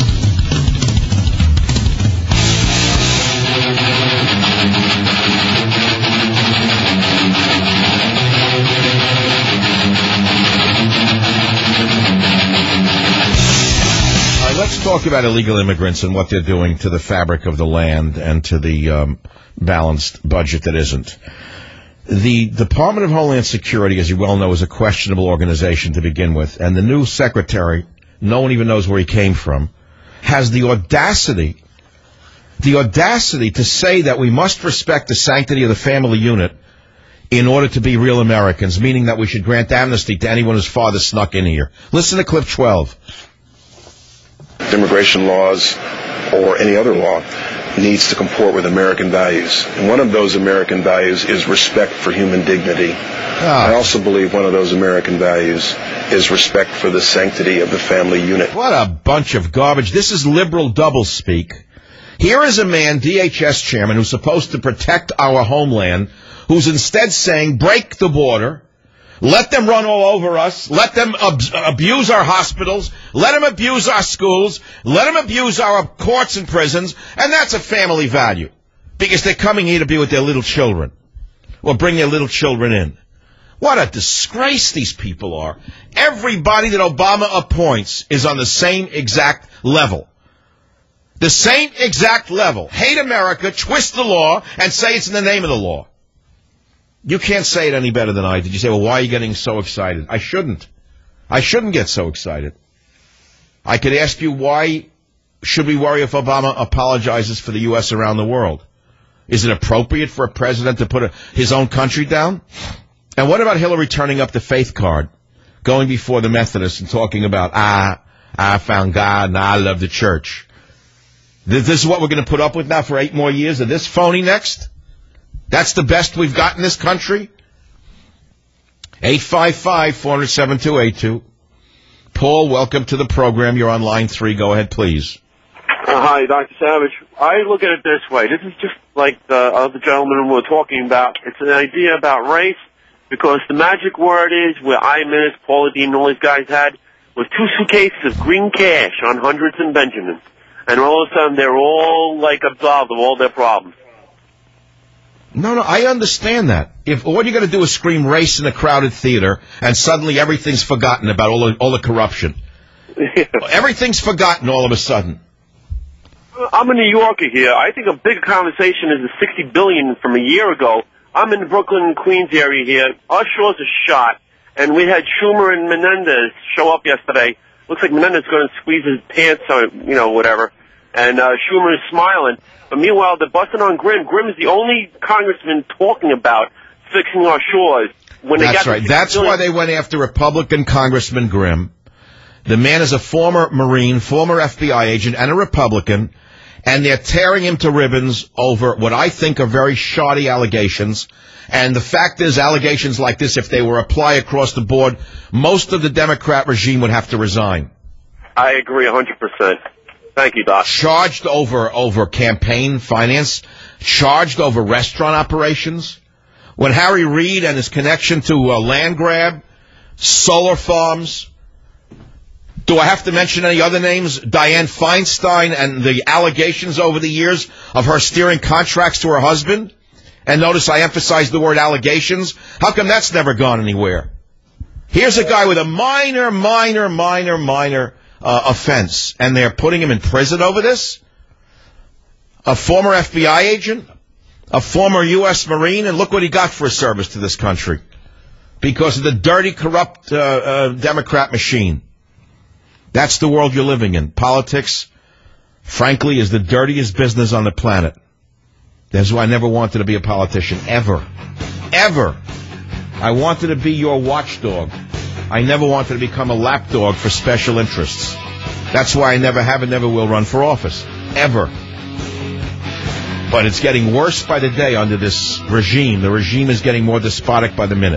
Let's talk about illegal immigrants and what they're doing to the fabric of the land and to the um, balanced budget that isn't. The Department of Homeland Security, as you well know, is a questionable organization to begin with, and the new secretary, no one even knows where he came from, has the audacity, the audacity to say that we must respect the sanctity of the family unit in order to be real Americans, meaning that we should grant amnesty to anyone whose father snuck in here. Listen to clip twelve. Immigration laws or any other law needs to comport with American values. And one of those American values is respect for human dignity. Ah. I also believe one of those American values is respect for the sanctity of the family unit. What a bunch of garbage. This is liberal doublespeak. Here is a man, D H S chairman, who's supposed to protect our homeland, who's instead saying break the border. Let them run all over us. Let them ab- abuse our hospitals. Let them abuse our schools. Let them abuse our courts and prisons. And that's a family value because they're coming here to be with their little children or bring their little children in. What a disgrace these people are. Everybody that Obama appoints is on the same exact level. The same exact level. Hate America, twist the law, and say it's in the name of the law. You can't say it any better than I did. You say, well, why are you getting so excited? I shouldn't. I shouldn't get so excited. I could ask you, why should we worry if Obama apologizes for the U S around the world? Is it appropriate for a president to put a, his own country down? And what about Hillary turning up the faith card, going before the Methodists and talking about, ah, I found God and I love the church? This is what we're going to put up with now for eight more years of this phony next? That's the best we've got in this country? eight five five, four zero seven, two eight two. Paul, welcome to the program. You're on line three. Go ahead, please. Uh, hi, Doctor Savage. I look at it this way. This is just like the other gentleman we were talking about. It's an idea about race because the magic word is where Imus, Paula Dean, and all these guys had was two suitcases of green cash on Hundreds and Benjamins. And all of a sudden, they're all, like, absolved of all their problems. No, no, I understand that. If all you got to do is scream race in a crowded theater, and suddenly everything's forgotten about all the, all the corruption. Everything's forgotten all of a sudden. I'm a New Yorker here. I think a big conversation is the sixty billion dollars from a year ago. I'm in the Brooklyn and Queens area here. Our shores are shot, and we had Schumer and Menendez show up yesterday. Looks like Menendez is going to squeeze his pants, or, you know, whatever. And uh, Schumer is smiling. But meanwhile, they're busting on Grimm. Grimm is the only congressman talking about fixing our shores. When they That's got right. That's why they went after Republican Congressman Grimm. The man is a former Marine, former F B I agent, and a Republican, and they're tearing him to ribbons over what I think are very shoddy allegations. And the fact is, allegations like this, if they were applied across the board, most of the Democrat regime would have to resign. I agree one hundred percent. Thank you, Doc. Charged over, over campaign finance, charged over restaurant operations. When Harry Reid and his connection to uh, land grab, solar farms. Do I have to mention any other names? Dianne Feinstein and the allegations over the years of her steering contracts to her husband. And notice I emphasize the word allegations. How come that's never gone anywhere? Here's a guy with a minor, minor, minor, minor uh, offense, and they're putting him in prison over this? A former F B I agent? A former U S Marine? And look what he got for his service to this country. Because of the dirty, corrupt uh, uh, Democrat machine. That's the world you're living in. Politics, frankly, is the dirtiest business on the planet. That's why I never wanted to be a politician, ever. Ever. I wanted to be your watchdog. I never wanted to become a lapdog for special interests. That's why I never have and never will run for office. Ever. But it's getting worse by the day under this regime. The regime is getting more despotic by the minute.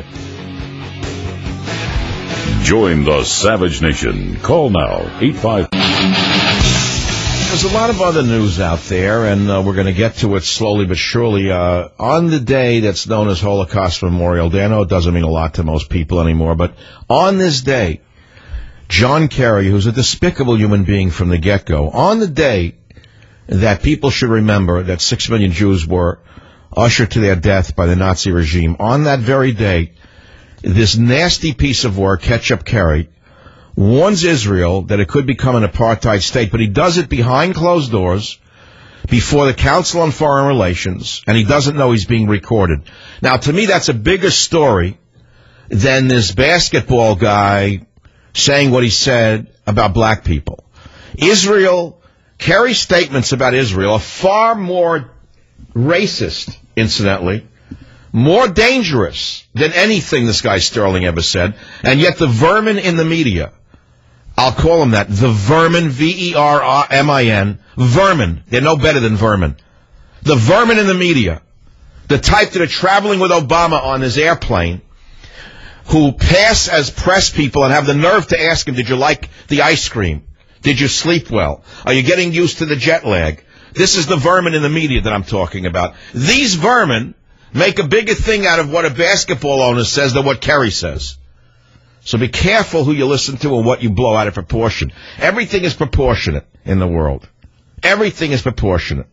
Join the Savage Nation. Call now, eight five. There's a lot of other news out there, and uh, we're going to get to it slowly but surely. Uh, on the day that's known as Holocaust Memorial Day, I know it doesn't mean a lot to most people anymore, but on this day, John Kerry, who's a despicable human being from the get-go, on the day that people should remember that six million Jews were ushered to their death by the Nazi regime, on that very day, this nasty piece of work, Ketchup Kerry, warns Israel that it could become an apartheid state, but he does it behind closed doors, before the Council on Foreign Relations, and he doesn't know he's being recorded. Now, to me, that's a bigger story than this basketball guy saying what he said about black people. Israel, Kerry's statements about Israel are far more racist, incidentally, more dangerous than anything this guy Sterling ever said, and yet the vermin in the media, I'll call them that, the vermin, V E R M I N, vermin, they're no better than vermin. The vermin in the media, the type that are traveling with Obama on his airplane, who pass as press people and have the nerve to ask him, did you like the ice cream? Did you sleep well? Are you getting used to the jet lag? This is the vermin in the media that I'm talking about. These vermin make a bigger thing out of what a basketball owner says than what Kerry says. So be careful who you listen to and what you blow out of proportion. Everything is proportionate in the world. Everything is proportionate.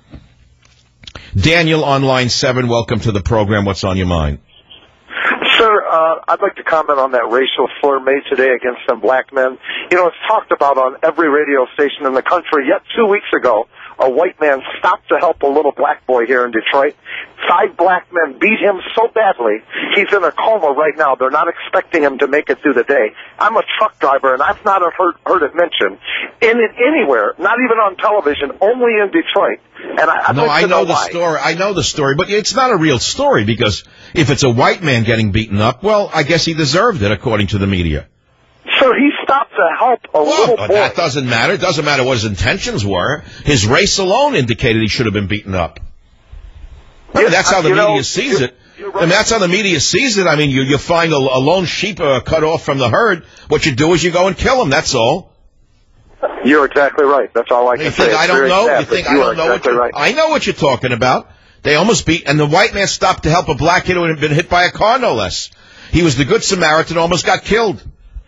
Daniel on line seven, welcome to the program. What's on your mind? Sir, uh, I'd like to comment on that racial slur made today against some black men. You know, it's talked about on every radio station in the country, yet two weeks ago, a white man stopped to help a little black boy here in Detroit. Five black men beat him so badly, he's in a coma right now. They're not expecting him to make it through the day. I'm a truck driver, and I've not heard, heard it mentioned in it anywhere, not even on television, only in Detroit. And I, I'd no, like to I know, know the why. story. I know the story, but it's not a real story because if it's a white man getting beaten up, well, I guess he deserved it, according to the media. Sir, he stopped to help a Well, little but boy. that doesn't matter. It doesn't matter what his intentions were. His race alone indicated he should have been beaten up. I mean, that's how the you media know, sees you're- it. I mean, that's how the media sees it. I mean, you, you find a, a lone sheep uh, cut off from the herd. What you do is you go and kill him. That's all. You're exactly right. That's all I can You say. think I It's don't very know? sad, You think but I you don't are know what exactly you right. I know what you're talking about. They almost beat, and the white man stopped to help a black kid who had been hit by a car, no less. He was the good Samaritan, almost got killed.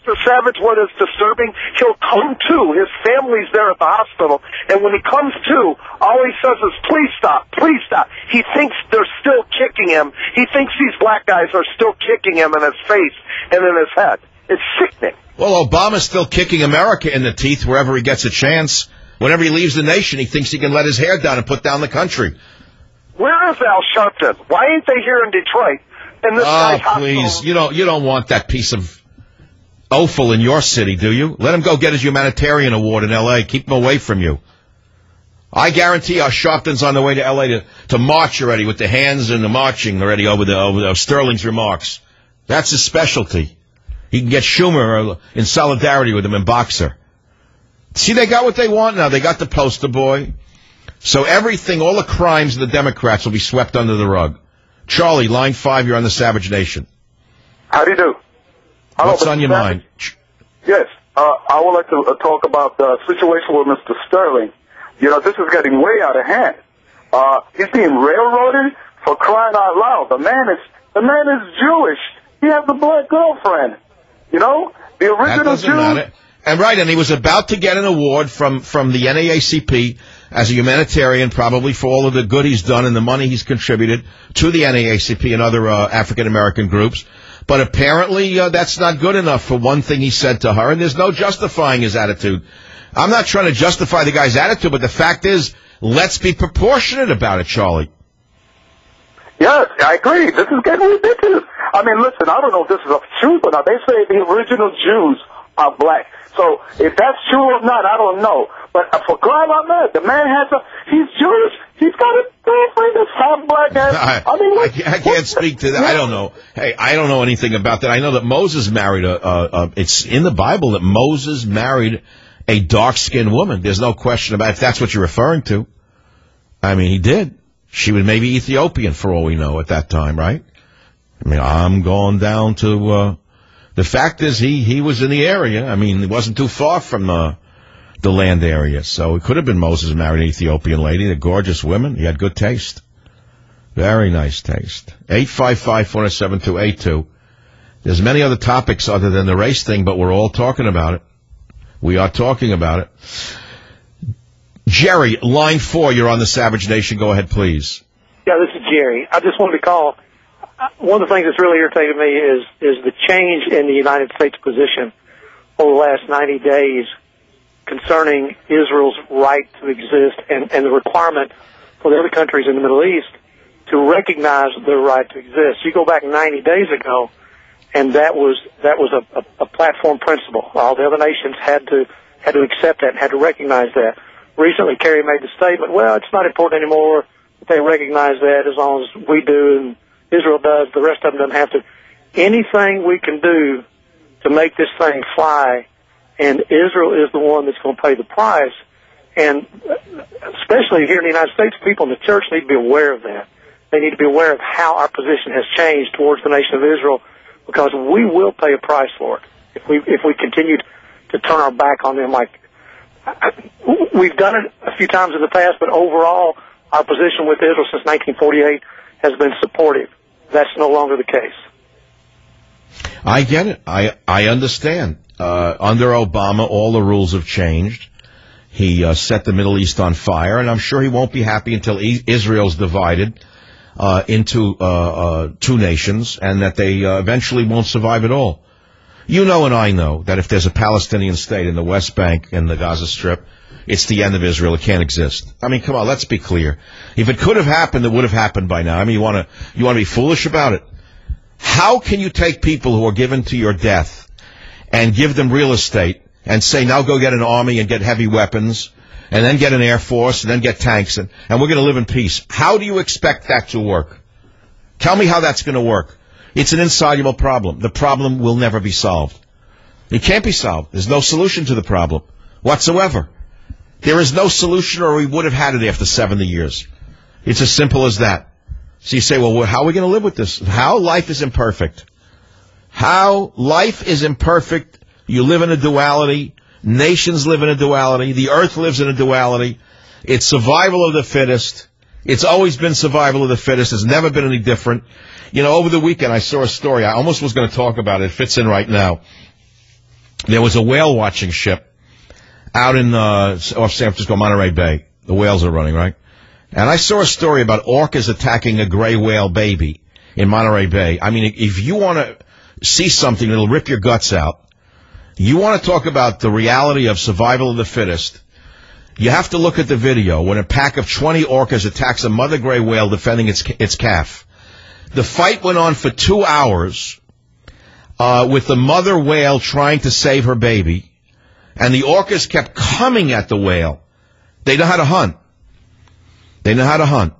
Doctor Savage, what is disturbing, he'll come to. His family's there at the hospital, and when he comes to, all he says is, please stop, please stop. He thinks they're still kicking him. He thinks these black guys are still kicking him in his face and in his head. It's sickening. Well, Obama's still kicking America in the teeth wherever he gets a chance. Whenever he leaves the nation, he thinks he can let his hair down and put down the country. Where is Al Sharpton? Why ain't they here in Detroit? In this Oh, guy's please. hospital? You don't, you don't want that piece of offal in your city, do you? Let him go get his humanitarian award in L A. Keep him away from you. I guarantee Al Sharpton's on the way to L A to, to march already with the hands and the marching already over the, over the Sterling's remarks. That's his specialty. He can get Schumer in solidarity with him in Boxer. See, they got what they want now. They got the poster boy. So everything, all the crimes of the Democrats will be swept under the rug. Charlie, line five, you're on the Savage Nation. How do you do? Hello, What's on Mister your Savage? mind? Yes, uh, I would like to uh, talk about the situation with Mister Sterling. You know, this is getting way out of hand. Uh, he's being railroaded for crying out loud. The man is the man is Jewish. He has a black girlfriend. You know, the That original doesn't Jews. matter. And right, and he was about to get an award from, from the N double A C P as a humanitarian, probably for all of the good he's done and the money he's contributed to the N double A C P and other uh, African-American groups. But apparently uh, that's not good enough for one thing he said to her, and there's no justifying his attitude. I'm not trying to justify the guy's attitude, but the fact is, let's be proportionate about it, Charlie. Yes, I agree. This is getting ridiculous. I mean, listen, I don't know if this is a truth or not. They say the original Jews are black. So if that's true or not, I don't know. But for crying out loud, the man has a, he's Jewish. He's got a girlfriend that's half black. I, I mean, I, can't- I can't speak to that. I don't know. Hey, I don't know anything about that. I know that Moses married a, a, a it's in the Bible that Moses married a dark-skinned woman. There's no question about it, if that's what you're referring to. I mean, he did. She was maybe Ethiopian for all we know at that time, right? I mean, I'm going down to, uh, the fact is he, he was in the area. I mean, he wasn't too far from, uh, the land area. So it could have been Moses married an Ethiopian lady. They're gorgeous women. He had good taste. Very nice taste. eight five five, four seven two, eight two. There's many other topics other than the race thing, but we're all talking about it. We are talking about it. Jerry, line four, you're on the Savage Nation. Go ahead, please. Yeah, this is Jerry. I just wanted to call. One of the things that's really irritated me is is the change in the United States position over the last ninety days concerning Israel's right to exist and, and the requirement for the other countries in the Middle East to recognize their right to exist. You go back ninety days ago, and that was that was a, a, a platform principle. All the other nations had to had to accept that, had to recognize that. Recently, Kerry made the statement, well, it's not important anymore that they recognize that as long as we do and Israel does, the rest of them doesn't have to. Anything we can do to make this thing fly, and Israel is the one that's going to pay the price. And especially here in the United States, people in the church need to be aware of that. They need to be aware of how our position has changed towards the nation of Israel, because we will pay a price for it if we if we continue to turn our back on them. Like we've done it a few times in the past, but overall, our position with Israel since nineteen forty-eight has been supportive. That's no longer the case. I get it. I I understand. Uh, under Obama, all the rules have changed. He uh, set the Middle East on fire, and I'm sure he won't be happy until e- Israel's divided uh, into uh, uh, two nations, and that they uh, eventually won't survive at all. You know and I know that if there's a Palestinian state in the West Bank and the Gaza Strip, it's the end of Israel. It can't exist. I mean, come on, let's be clear. If it could have happened, it would have happened by now. I mean, you want to you want to be foolish about it? How can you take people who are given to your death and give them real estate and say, now go get an army and get heavy weapons and then get an air force and then get tanks and, and we're going to live in peace? How do you expect that to work? Tell me how that's going to work. It's an insoluble problem. The problem will never be solved. It can't be solved. There's no solution to the problem whatsoever. There is no solution, or we would have had it after seventy years. It's as simple as that. So you say, well, how are we going to live with this? How? Life is imperfect. How? Life is imperfect. You live in a duality. Nations live in a duality. The earth lives in a duality. It's survival of the fittest. It's always been survival of the fittest. It's never been any different. You know, over the weekend I saw a story. I almost was going to talk about it. It fits in right now. there was a whale watching ship out in uh, off San Francisco, Monterey Bay. The whales are running, right? And I saw a story about orcas attacking a gray whale baby in Monterey Bay. I mean, if you want to see something that'll rip your guts out, you want to talk about the reality of survival of the fittest, you have to look at the video when a pack of twenty orcas attacks a mother gray whale defending its its calf. The fight went on for two hours uh, with the mother whale trying to save her baby, and the orcas kept coming at the whale. They know how to hunt. They know how to hunt.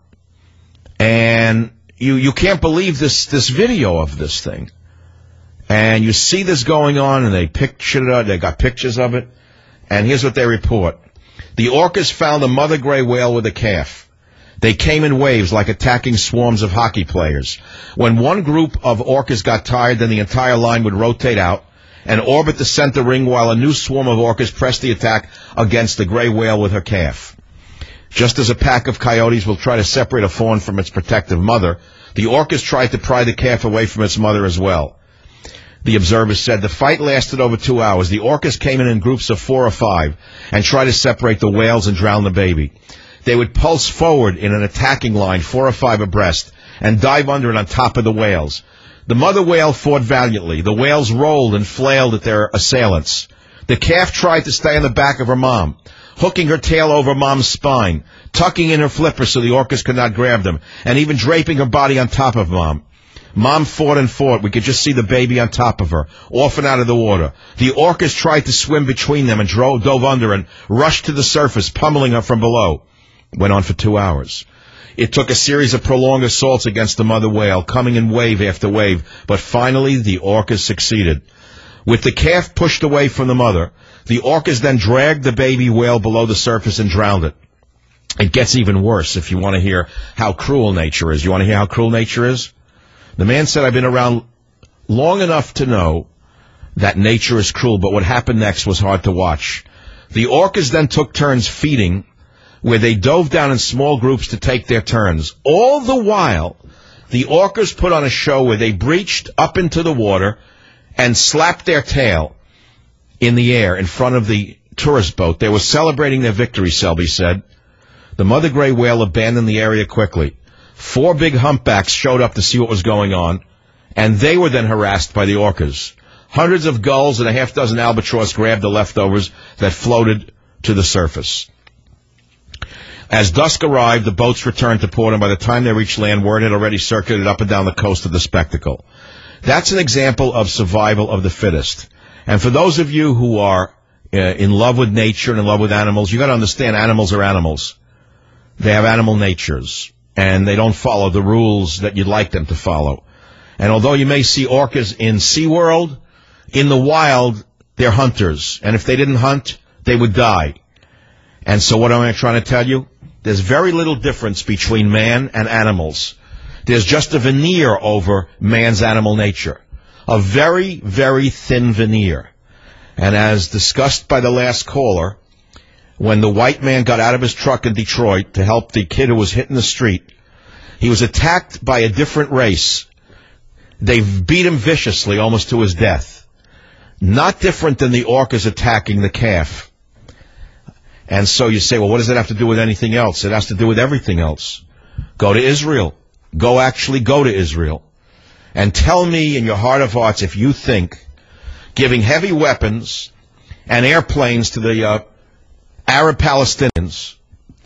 And you you can't believe this this video of this thing. And you see this going on, and they pictured it, they got pictures of it, and here's what they report. The orcas found a mother gray whale with a calf. They came in waves like attacking swarms of hockey players. When one group of orcas got tired, then the entire line would rotate out and orbit the center ring while a new swarm of orcas pressed the attack against the gray whale with her calf. Just as a pack of coyotes will try to separate a fawn from its protective mother, the orcas tried to pry the calf away from its mother as well. The observers said the fight lasted over two hours. The orcas came in in groups of four or five and tried to separate the whales and drown the baby. They would pulse forward in an attacking line, four or five abreast, and dive under it on top of the whales. The mother whale fought valiantly. The whales rolled and flailed at their assailants. The calf tried to stay on the back of her mom, hooking her tail over mom's spine, tucking in her flippers so the orcas could not grab them, and even draping her body on top of mom. Mom fought and fought. We could just see the baby on top of her, off and out of the water. The orcas tried to swim between them and drove, dove under and rushed to the surface, pummeling her from below. Went on for two hours. It took a series of prolonged assaults against the mother whale, coming in wave after wave, but finally the orcas succeeded. With the calf pushed away from the mother, the orcas then dragged the baby whale below the surface and drowned it. It gets even worse if you want to hear how cruel nature is. You want to hear how cruel nature is? The man said, I've been around long enough to know that nature is cruel, but what happened next was hard to watch. The orcas then took turns feeding, where they dove down in small groups to take their turns. All the while, the orcas put on a show where they breached up into the water and slapped their tail in the air in front of the tourist boat. They were celebrating their victory, Selby said. The mother gray whale abandoned the area quickly. Four big humpbacks showed up to see what was going on, and they were then harassed by the orcas. Hundreds of gulls and a half dozen albatross grabbed the leftovers that floated to the surface. As dusk arrived, the boats returned to port, and by the time they reached land, word had already circulated up and down the coast of the spectacle. That's an example of survival of the fittest. And for those of you who are uh, in love with nature and in love with animals, you got to understand animals are animals. They have animal natures, and they don't follow the rules that you'd like them to follow. And although you may see orcas in SeaWorld, in the wild, they're hunters. And if they didn't hunt, they would die. And so what am I trying to tell you? There's very little difference between man and animals. There's just a veneer over man's animal nature. A very, very thin veneer. And as discussed by the last caller, when the white man got out of his truck in Detroit to help the kid who was hit in the street, he was attacked by a different race. They beat him viciously, almost to his death. Not different than the orcas attacking the calf. And so you say, well, what does that have to do with anything else? It has to do with everything else. Go to Israel. Go actually go to Israel. And tell me in your heart of hearts if you think giving heavy weapons and airplanes to the uh, Arab Palestinians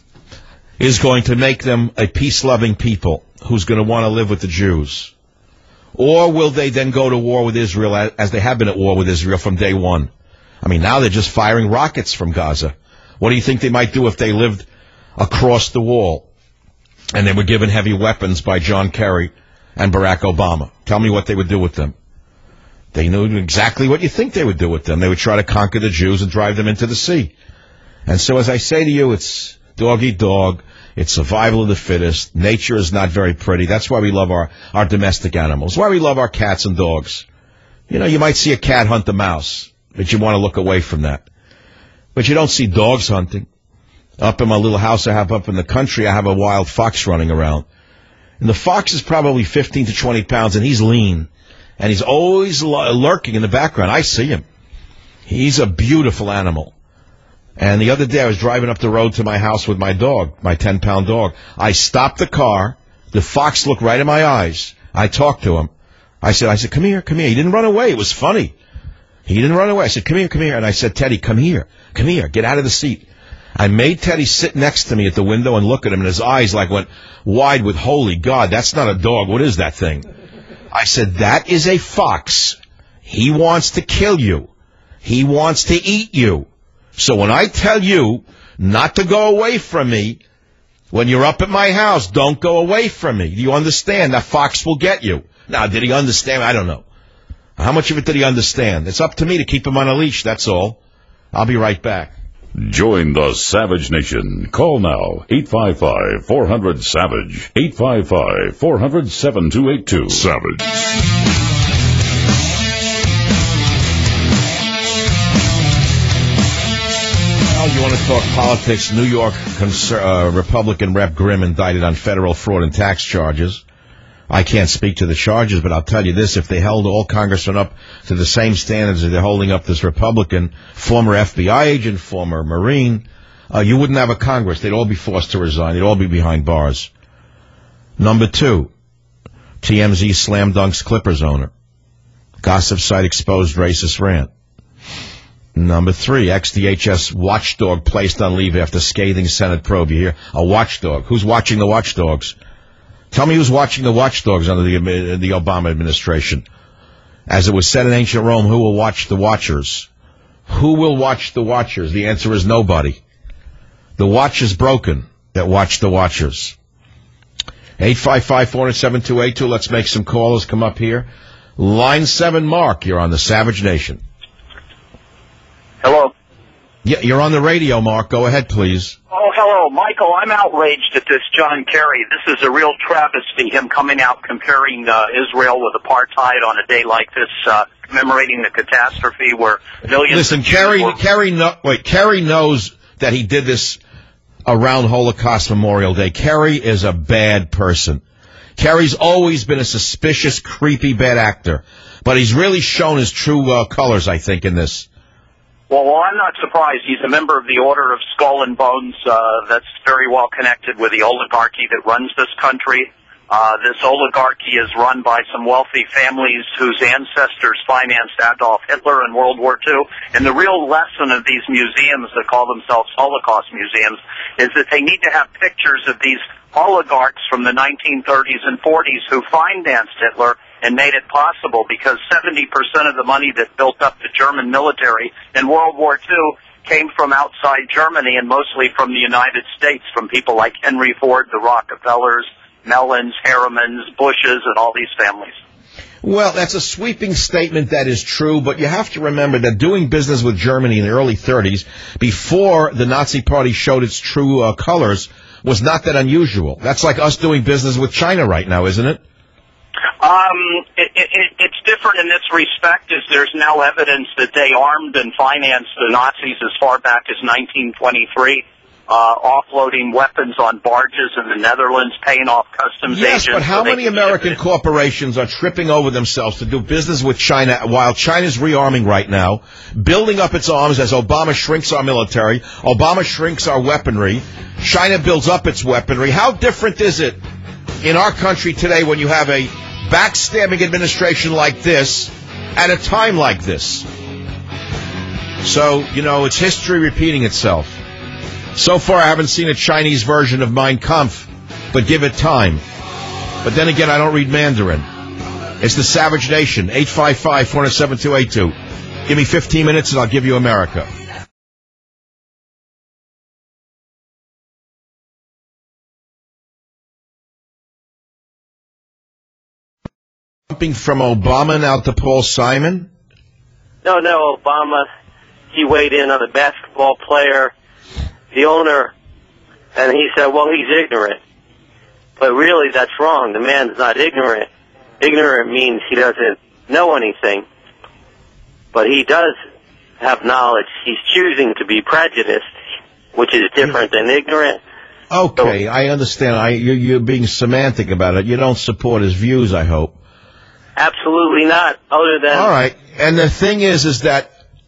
is going to make them a peace-loving people who's going to want to live with the Jews. Or will they then go to war with Israel as they have been at war with Israel from day one? I mean, now they're just firing rockets from Gaza. What do you think they might do if they lived across the wall and they were given heavy weapons by John Kerry and Barack Obama? Tell me what they would do with them. They knew exactly what you think they would do with them. They would try to conquer the Jews and drive them into the sea. And so as I say to you, it's dog eat dog. It's survival of the fittest. Nature is not very pretty. That's why we love our, our domestic animals. Why we love our cats and dogs. You know, you might see a cat hunt a mouse, but you want to look away from that. But you don't see dogs hunting. Up in my little house I have up in the country, I have a wild fox running around. And the fox is probably fifteen to twenty pounds, and he's lean. And he's always lurking in the background. I see him. He's a beautiful animal. And the other day I was driving up the road to my house with my dog, my ten-pound dog. I stopped the car. The fox looked right in my eyes. I talked to him. I said, I said, come here, come here. He didn't run away. It was funny. He didn't run away. I said, come here, come here. And I said, Teddy, come here. Come here. Get out of the seat. I made Teddy sit next to me at the window and look at him, and his eyes like went wide with, holy God, that's not a dog. What is that thing? I said, that is a fox. He wants to kill you. He wants to eat you. So when I tell you not to go away from me, when you're up at my house, don't go away from me. Do you understand? That fox will get you. Now, did he understand? I don't know. How much of it did he understand? It's up to me to keep him on a leash, that's all. I'll be right back. Join the Savage Nation. Call now, eight five five, four hundred, SAVAGE, eight five five, four hundred, seven two eight two. Savage. You want to talk politics? New York Conser- uh, Republican Rep Grimm indicted on federal fraud and tax charges. I can't speak to the charges, but I'll tell you this. If they held all congressmen up to the same standards that they're holding up this Republican, former F B I agent, former Marine, uh, you wouldn't have a Congress. They'd all be forced to resign. They'd all be behind bars. Number two, T M Z slam dunks Clippers owner. Gossip site exposed racist rant. Number three, ex-D H S watchdog placed on leave after scathing Senate probe. You hear? A watchdog. Who's watching the watchdogs? Tell me who's watching the watchdogs under the, the Obama administration. As it was said in ancient Rome, who will watch the watchers? Who will watch the watchers? The answer is nobody. The watch is broken that watch the watchers. eight five five, four zero seven, two eight two. Let's make some callers come up here. Line seven, Mark. You're on the Savage Nation. Hello. Yeah, you're on the radio, Mark. Go ahead, please. Oh, hello, Michael. I'm outraged at this John Kerry. This is a real travesty, him coming out comparing uh, Israel with apartheid on a day like this, uh, commemorating the catastrophe where millions Listen, of Jews Kerry, were... Kerry, no, wait, Kerry knows that he did this around Holocaust Memorial Day. Kerry is a bad person. Kerry's always been a suspicious, creepy, bad actor. But he's really shown his true uh, colors, I think, in this. Well, well, I'm not surprised. He's a member of the Order of Skull and Bones. Uh, that's very well connected with the oligarchy that runs this country. Uh, this oligarchy is run by some wealthy families whose ancestors financed Adolf Hitler in World War Two. And the real lesson of these museums that call themselves Holocaust museums is that they need to have pictures of these oligarchs from the nineteen thirties and forties who financed Hitler and made it possible, because seventy percent of the money that built up the German military in World War Two came from outside Germany and mostly from the United States, from people like Henry Ford, the Rockefellers, Mellons, Harrimans, Bushes, and all these families. Well, that's a sweeping statement that is true, but you have to remember that doing business with Germany in the early thirties, before the Nazi Party showed its true uh, colors, was not that unusual. That's like us doing business with China right now, isn't it? Um, it, it, it's different in this respect, as there's now evidence that they armed and financed the Nazis as far back as nineteen twenty-three, uh, offloading weapons on barges in the Netherlands, paying off customs yes, agents. Yes, but how so many American corporations are tripping over themselves to do business with China while China's rearming right now, building up its arms as Obama shrinks our military, Obama shrinks our weaponry, China builds up its weaponry? How different is it in our country today when you have a backstabbing administration like this at a time like this? So, you know, it's history repeating itself. So far, I haven't seen a Chinese version of Mein Kampf, but give it time. But then again, I don't read Mandarin. It's the Savage Nation, eight five five, four zero seven, two eight two. Give me fifteen minutes and I'll give you America. Jumping from Obama now to Paul Simon? No, no, Obama, he weighed in on a basketball player, the owner, and he said, well, he's ignorant. But really, that's wrong. The man's not ignorant. Ignorant means he doesn't know anything. But he does have knowledge. He's choosing to be prejudiced, which is different than ignorant. Okay, so, I understand. I, you're, you're being semantic about it. You don't support his views, I hope. Absolutely not, other than... All right, and the thing is, is that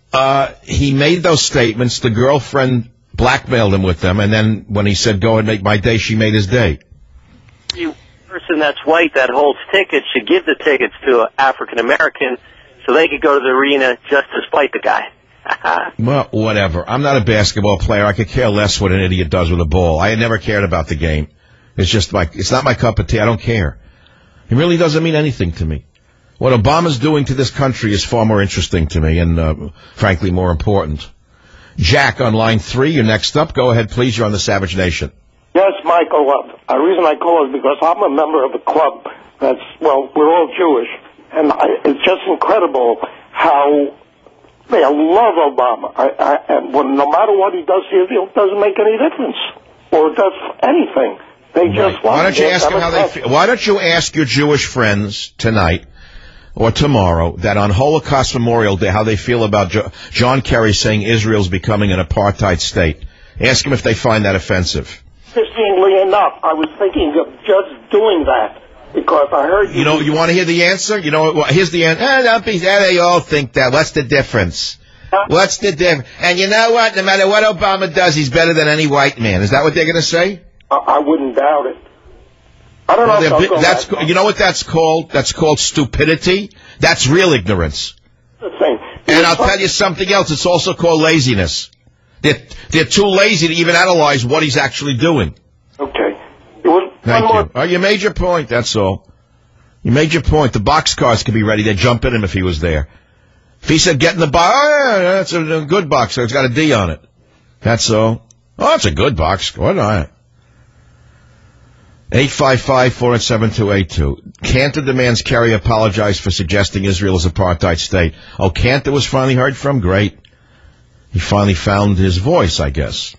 Uh, he made those statements. The girlfriend blackmailed him with them, and then when he said, go and make my day, she made his day. You person that's white that holds tickets should give the tickets to an African American so they could go to the arena just to spite the guy. Well, whatever. I'm not a basketball player. I could care less what an idiot does with a ball. I had never cared about the game. It's just like, it's not my cup of tea. I don't care. It really doesn't mean anything to me. What Obama's doing to this country is far more interesting to me and, uh, frankly, more important. Jack on line three, you're next up. Go ahead, please. You're on the Savage Nation. Yes, Michael. Uh, the reason I call is because I'm a member of a club that's, well, we're all Jewish. And I, it's just incredible how they love Obama. I, I, and when, no matter what he does here, it doesn't make any difference. Or does anything. They just right. want Why don't you to ask them how they feel? Why don't you ask your Jewish friends tonight or tomorrow that on Holocaust Memorial Day how they feel about jo- John Kerry saying Israel's becoming an apartheid state? Ask them if they find that offensive. Interestingly enough, I was thinking of just doing that because I heard you... You know, you want to hear the answer? You know, well, here's the answer. Eh, don't be, eh, they all think that. What's the difference? Huh? What's the difference? And you know what? No matter what Obama does, he's better than any white man. Is that what they're going to say? I, I wouldn't doubt it. I don't well, know if bi- that's co- You know what that's called? That's called stupidity. That's real ignorance. The thing. And I'll tell you something else. It's also called laziness. They're, they're too lazy to even analyze what he's actually doing. Okay. It was Thank one you. more. Oh, you made your point, that's all. You made your point. The boxcars could be ready. They'd jump in him if he was there. If he said, get in the box, oh, yeah, that's a, a good boxcar. It's got a D on it. That's all. Oh, it's a good boxcar. What not? eight five five, four eight seven, two eight two. Cantor demands Kerry apologize for suggesting Israel is apartheid state. Oh, Cantor was finally heard from? Great. He finally found his voice, I guess.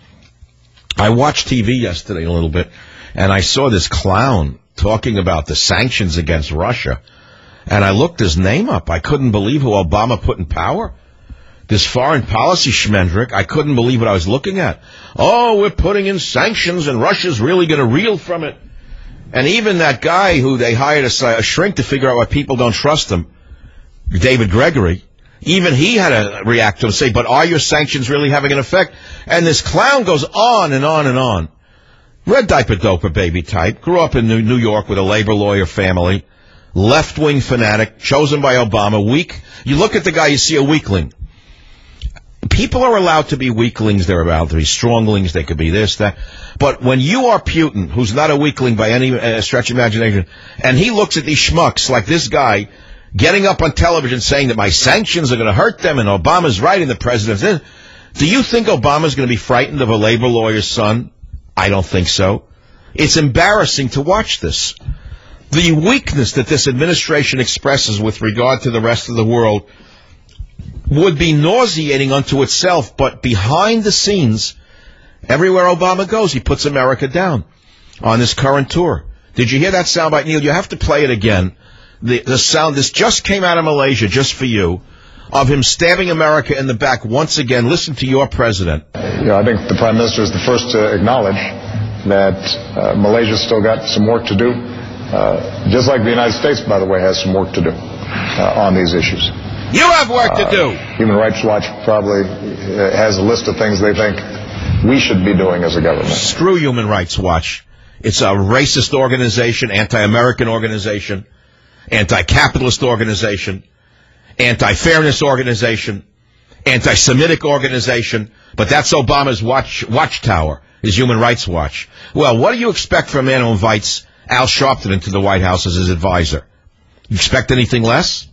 I watched T V yesterday a little bit, and I saw this clown talking about the sanctions against Russia, and I looked his name up. I couldn't believe who Obama put in power. This foreign policy schmendrick, I couldn't believe what I was looking at. Oh, we're putting in sanctions, and Russia's really going to reel from it. And even that guy who they hired a, a shrink to figure out why people don't trust him, David Gregory, even he had to react to him and say, but are your sanctions really having an effect? And this clown goes on and on and on. Red diaper doper baby type, grew up in New York with a labor lawyer family, left-wing fanatic, chosen by Obama, weak. You look at the guy, you see a weakling. People are allowed to be weaklings, they're allowed to be stronglings, they could be this, that. But when you are Putin, who's not a weakling by any uh, stretch of imagination, and he looks at these schmucks like this guy, getting up on television saying that my sanctions are going to hurt them and Obama's right and the president's in. Do you think Obama's going to be frightened of a labor lawyer's son? I don't think so. It's embarrassing to watch this. The weakness that this administration expresses with regard to the rest of the world would be nauseating unto itself, but behind the scenes, everywhere Obama goes, he puts America down on this current tour. Did you hear that soundbite, Neil? You have to play it again. The, the sound, this just came out of Malaysia, just for you, of him stabbing America in the back once again. Listen to your president. Yeah, I think the Prime Minister is the first to acknowledge that uh, Malaysia's still got some work to do, uh, just like the United States, by the way, has some work to do uh, on these issues. You have work uh, to do. Human Rights Watch probably has a list of things they think we should be doing as a government. Screw Human Rights Watch. It's a racist organization, anti-American organization, anti-capitalist organization, anti-fairness organization, anti-Semitic organization, but that's Obama's watch watchtower, is Human Rights Watch. Well, what do you expect from a man who invites Al Sharpton into the White House as his advisor? You expect anything less?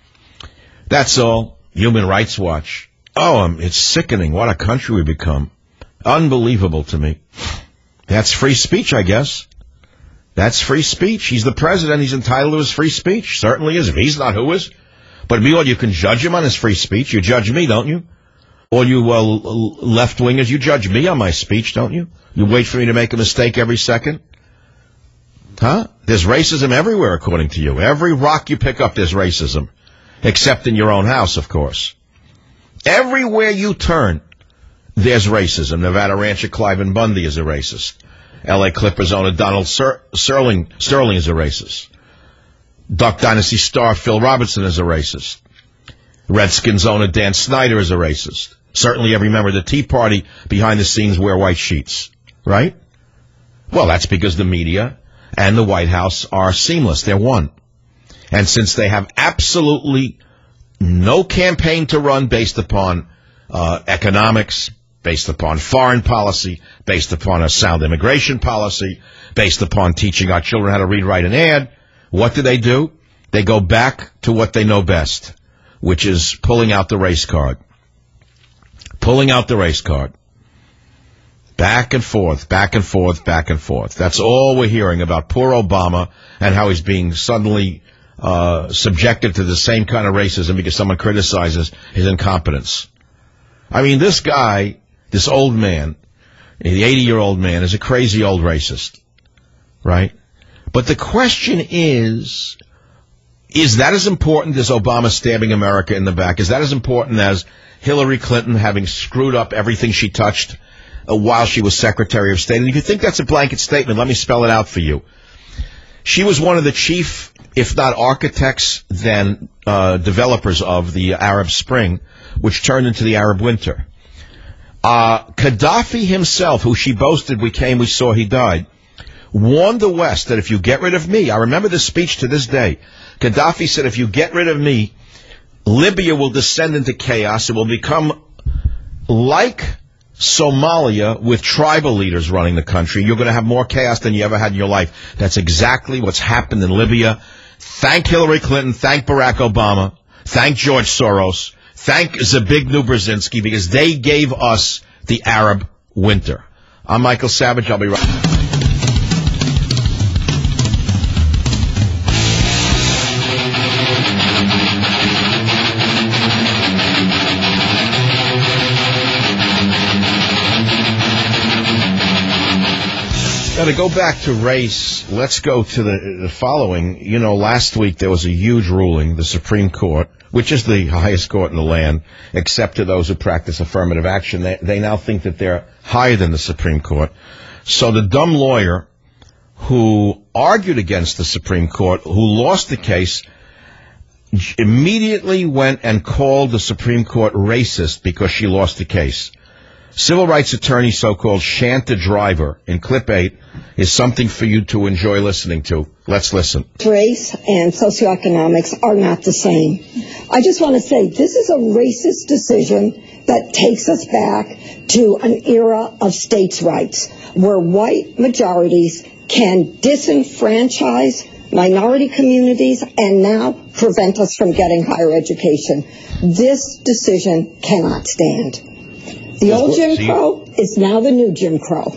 That's all. Human Rights Watch. Oh, um, it's sickening. What a country we become. Unbelievable to me. That's free speech, I guess. That's free speech. He's the president. He's entitled to his free speech. Certainly is. If he's not, who is? But meanwhile, you can judge him on his free speech. You judge me, don't you? All you uh, left-wingers, you judge me on my speech, don't you? You wait for me to make a mistake every second? Huh? There's racism everywhere, according to you. Every rock you pick up, there's racism. Except in your own house, of course. Everywhere you turn, there's racism. Nevada rancher Cliven Bundy is a racist. L A Clippers owner Donald Ster- Sterling, Sterling is a racist. Duck Dynasty star Phil Robertson is a racist. Redskins owner Dan Snyder is a racist. Certainly every member of the Tea Party behind the scenes wear white sheets, right? Well, that's because the media and the White House are seamless. They're one. And since they have absolutely no campaign to run based upon uh, economics, based upon foreign policy, based upon a sound immigration policy, based upon teaching our children how to read, write, and add, what do they do? They go back to what they know best, which is pulling out the race card. Pulling out the race card. Back and forth, back and forth, back and forth. That's all we're hearing about poor Obama and how he's being suddenly uh subjected to the same kind of racism because someone criticizes his incompetence. I mean, this guy, this old man, the eighty-year-old man, is a crazy old racist, right? But the question is, is that as important as Obama stabbing America in the back? Is that as important as Hillary Clinton having screwed up everything she touched uh, while she was Secretary of State? And if you think that's a blanket statement, let me spell it out for you. She was one of the chief, if not architects, then uh, developers of the Arab Spring, which turned into the Arab Winter. Uh, Gaddafi himself, who she boasted we came, we saw, he died, warned the West that if you get rid of me, I remember this speech to this day, Gaddafi said, if you get rid of me, Libya will descend into chaos. It will become like Somalia with tribal leaders running the country. You're going to have more chaos than you ever had in your life. That's exactly what's happened in Libya. Thank Hillary Clinton. Thank Barack Obama. Thank George Soros. Thank Zbigniew Brzezinski, because they gave us the Arab Winter. I'm Michael Savage. I'll be right back. Now, to go back to race, let's go to the, the following. You know, last week there was a huge ruling. The Supreme Court, which is the highest court in the land, except to those who practice affirmative action, they, they now think that they're higher than the Supreme Court. So the dumb lawyer who argued against the Supreme Court, who lost the case, immediately went and called the Supreme Court racist because she lost the case. Civil rights attorney, so-called Shanta Driver, in clip eight, is something for you to enjoy listening to. Let's listen. Race and socioeconomics are not the same. I just want to say this is a racist decision that takes us back to an era of states' rights, where white majorities can disenfranchise minority communities and now prevent us from getting higher education. This decision cannot stand. The old Jim Crow is now the new Jim Crow.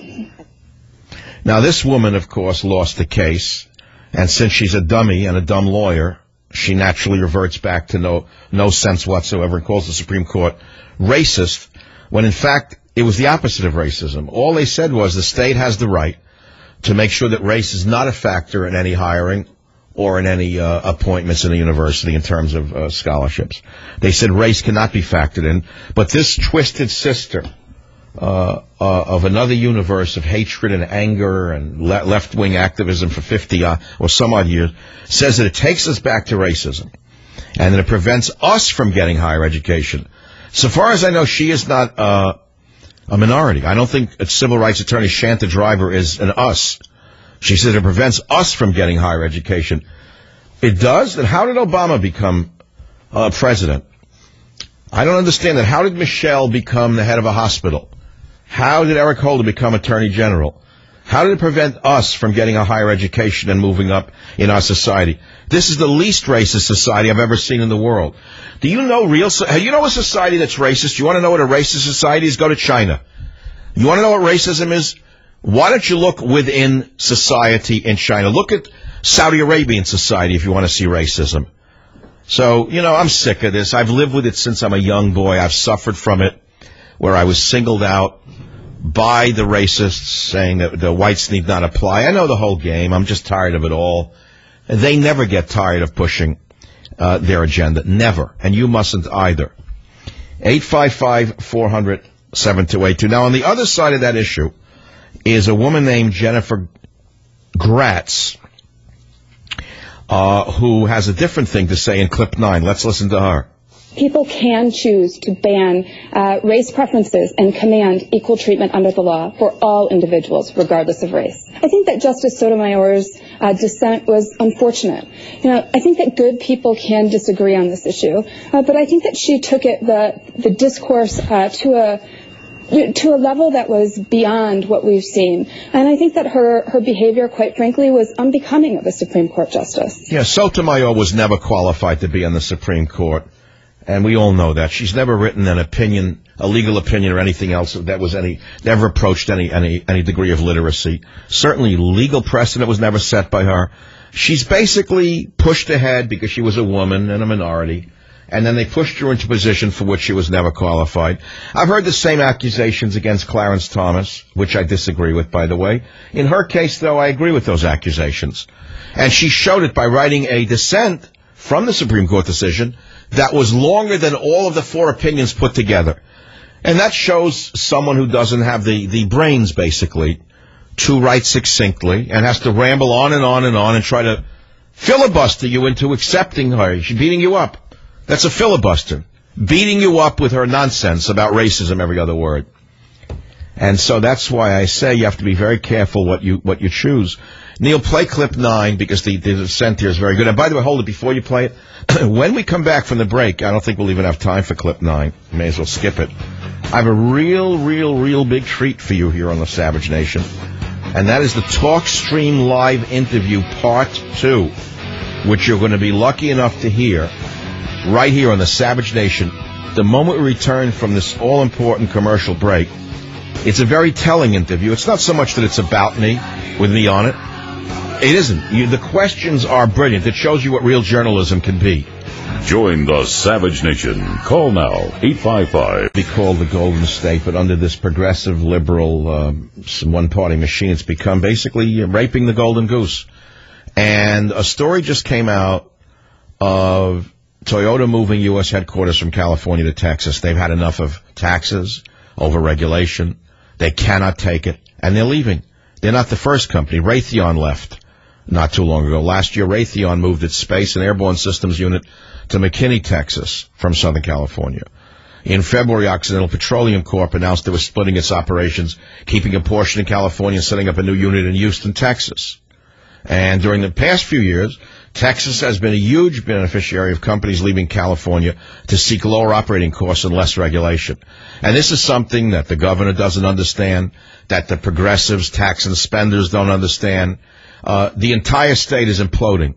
Now, this woman, of course, lost the case, and since she's a dummy and a dumb lawyer, she naturally reverts back to no no sense whatsoever and calls the Supreme Court racist, when in fact it was the opposite of racism. All they said was the state has the right to make sure that race is not a factor in any hiring or in any uh, appointments in the university in terms of uh, scholarships. They said race cannot be factored in, but this twisted sister uh, uh, of another universe of hatred and anger and le- left-wing activism for fifty uh, or some odd years says that it takes us back to racism and that it prevents us from getting higher education. So far as I know, she is not uh, a minority. I don't think a civil rights attorney Shanta Driver is an us. She said it prevents us from getting higher education. It does? Then how did Obama become uh, president? I don't understand that. How did Michelle become the head of a hospital? How did Eric Holder become attorney general? How did it prevent us from getting a higher education and moving up in our society? This is the least racist society I've ever seen in the world. Do you know real? You know a society that's racist? You want to know what a racist society is? Go to China. You want to know what racism is? Why don't you look within society in China? Look at Saudi Arabian society if you want to see racism. So, you know, I'm sick of this. I've lived with it since I'm a young boy. I've suffered from it, where I was singled out by the racists saying that the whites need not apply. I know the whole game. I'm just tired of it all. They never get tired of pushing uh, their agenda. Never. And you mustn't either. eight five five, four hundred, seven two eight two. Now, on the other side of that issue is a woman named Jennifer Gratz, uh, who has a different thing to say in clip nine. Let's listen to her. People can choose to ban uh, race preferences and command equal treatment under the law for all individuals, regardless of race. I think that Justice Sotomayor's uh, dissent was unfortunate. You know, I think that good people can disagree on this issue, uh, but I think that she took it the the discourse uh, to a to a level that was beyond what we've seen. And I think that her, her behavior, quite frankly, was unbecoming of a Supreme Court justice. Yeah, Sotomayor was never qualified to be on the Supreme Court, and we all know that. She's never written an opinion, a legal opinion or anything else that was any, never approached any, any, any degree of literacy. Certainly legal precedent was never set by her. She's basically pushed ahead because she was a woman and a minority. And then they pushed her into a position for which she was never qualified. I've heard the same accusations against Clarence Thomas, which I disagree with, by the way. In her case, though, I agree with those accusations. And she showed it by writing a dissent from the Supreme Court decision that was longer than all of the four opinions put together. And that shows someone who doesn't have the, the brains, basically, to write succinctly and has to ramble on and on and on and try to filibuster you into accepting her. She's beating you up. That's a filibuster, beating you up with her nonsense about racism, every other word. And so that's why I say you have to be very careful what you what you choose. Neil, play clip nine, because the, the dissent here is very good. And by the way, hold it before you play it. When we come back from the break, I don't think we'll even have time for clip nine. May as well skip it. I have a real, real, real big treat for you here on the Savage Nation. And that is the TalkStream Live interview part two, which you're going to be lucky enough to hear right here on the Savage Nation. The moment we return from this all-important commercial break, it's a very telling interview. It's not so much that it's about me, with me on it. It isn't. You, the questions are brilliant. It shows you what real journalism can be. Join the Savage Nation. Call now, eight five five. Be called the Golden State, but under this progressive, liberal, uh, one-party machine, it's become basically raping the golden goose. And a story just came out of Toyota moving U S headquarters from California to Texas. They've had enough of taxes, over-regulation. They cannot take it, and they're leaving. They're not the first company. Raytheon left not too long ago. Last year, Raytheon moved its space and airborne systems unit to McKinney, Texas, from Southern California. In February, Occidental Petroleum Corp announced it was splitting its operations, keeping a portion in California and setting up a new unit in Houston, Texas. And during the past few years, Texas has been a huge beneficiary of companies leaving California to seek lower operating costs and less regulation. And this is something that the governor doesn't understand, that the progressives, tax and spenders don't understand. Uh, the entire state is imploding.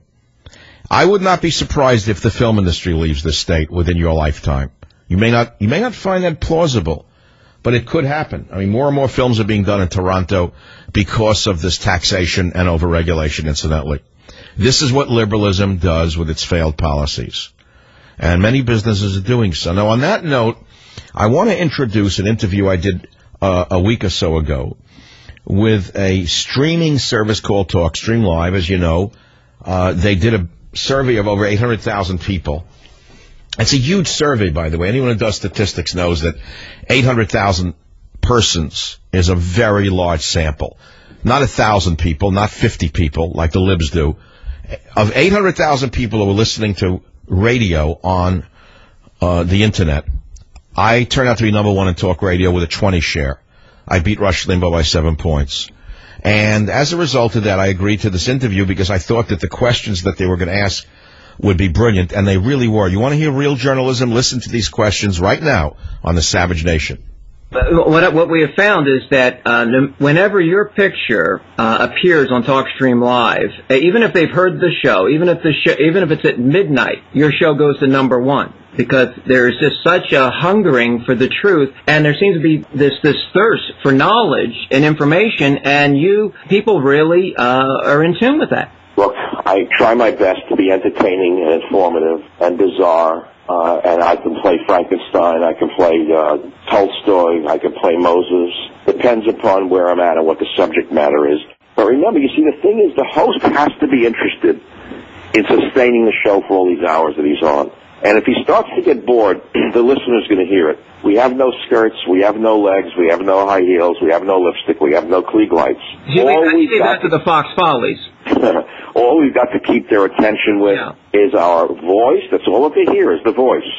I would not be surprised if the film industry leaves the state within your lifetime. You may not, you may not find that plausible, but it could happen. I mean, more and more films are being done in Toronto because of this taxation and overregulation, incidentally. This is what liberalism does with its failed policies. And many businesses are doing so. Now, on that note, I want to introduce an interview I did uh, a week or so ago with a streaming service called TalkStream Live. As you know, uh, they did a survey of over eight hundred thousand people. It's a huge survey, by the way. Anyone who does statistics knows that eight hundred thousand persons is a very large sample. Not one thousand people, not fifty people like the libs do. Of eight hundred thousand people who were listening to radio on uh, the Internet, I turned out to be number one in talk radio with a twenty share. I beat Rush Limbaugh by seven points. And as a result of that, I agreed to this interview because I thought that the questions that they were going to ask would be brilliant, and they really were. You want to hear real journalism? Listen to these questions right now on the Savage Nation. What, what we have found is that uh, whenever your picture uh, appears on TalkStream Live, even if they've heard the show, even if the show, even if it's at midnight, your show goes to number one, because there is just such a hungering for the truth, and there seems to be this this thirst for knowledge and information, and you people really uh, are in tune with that. Look, I try my best to be entertaining and informative and bizarre. Uh, and I can play Frankenstein, I can play uh, Tolstoy, I can play Moses. Depends upon where I'm at and what the subject matter is. But remember, you see, the thing is, the host has to be interested in sustaining the show for all these hours that he's on. And if he starts to get bored, the listener's going to hear it. We have no skirts, we have no legs, we have no high heels, we have no lipstick, we have no Klieg lights. You leave that to the Fox Follies. All we've got to keep their attention with yeah. is our voice. That's all that they hear is the voice.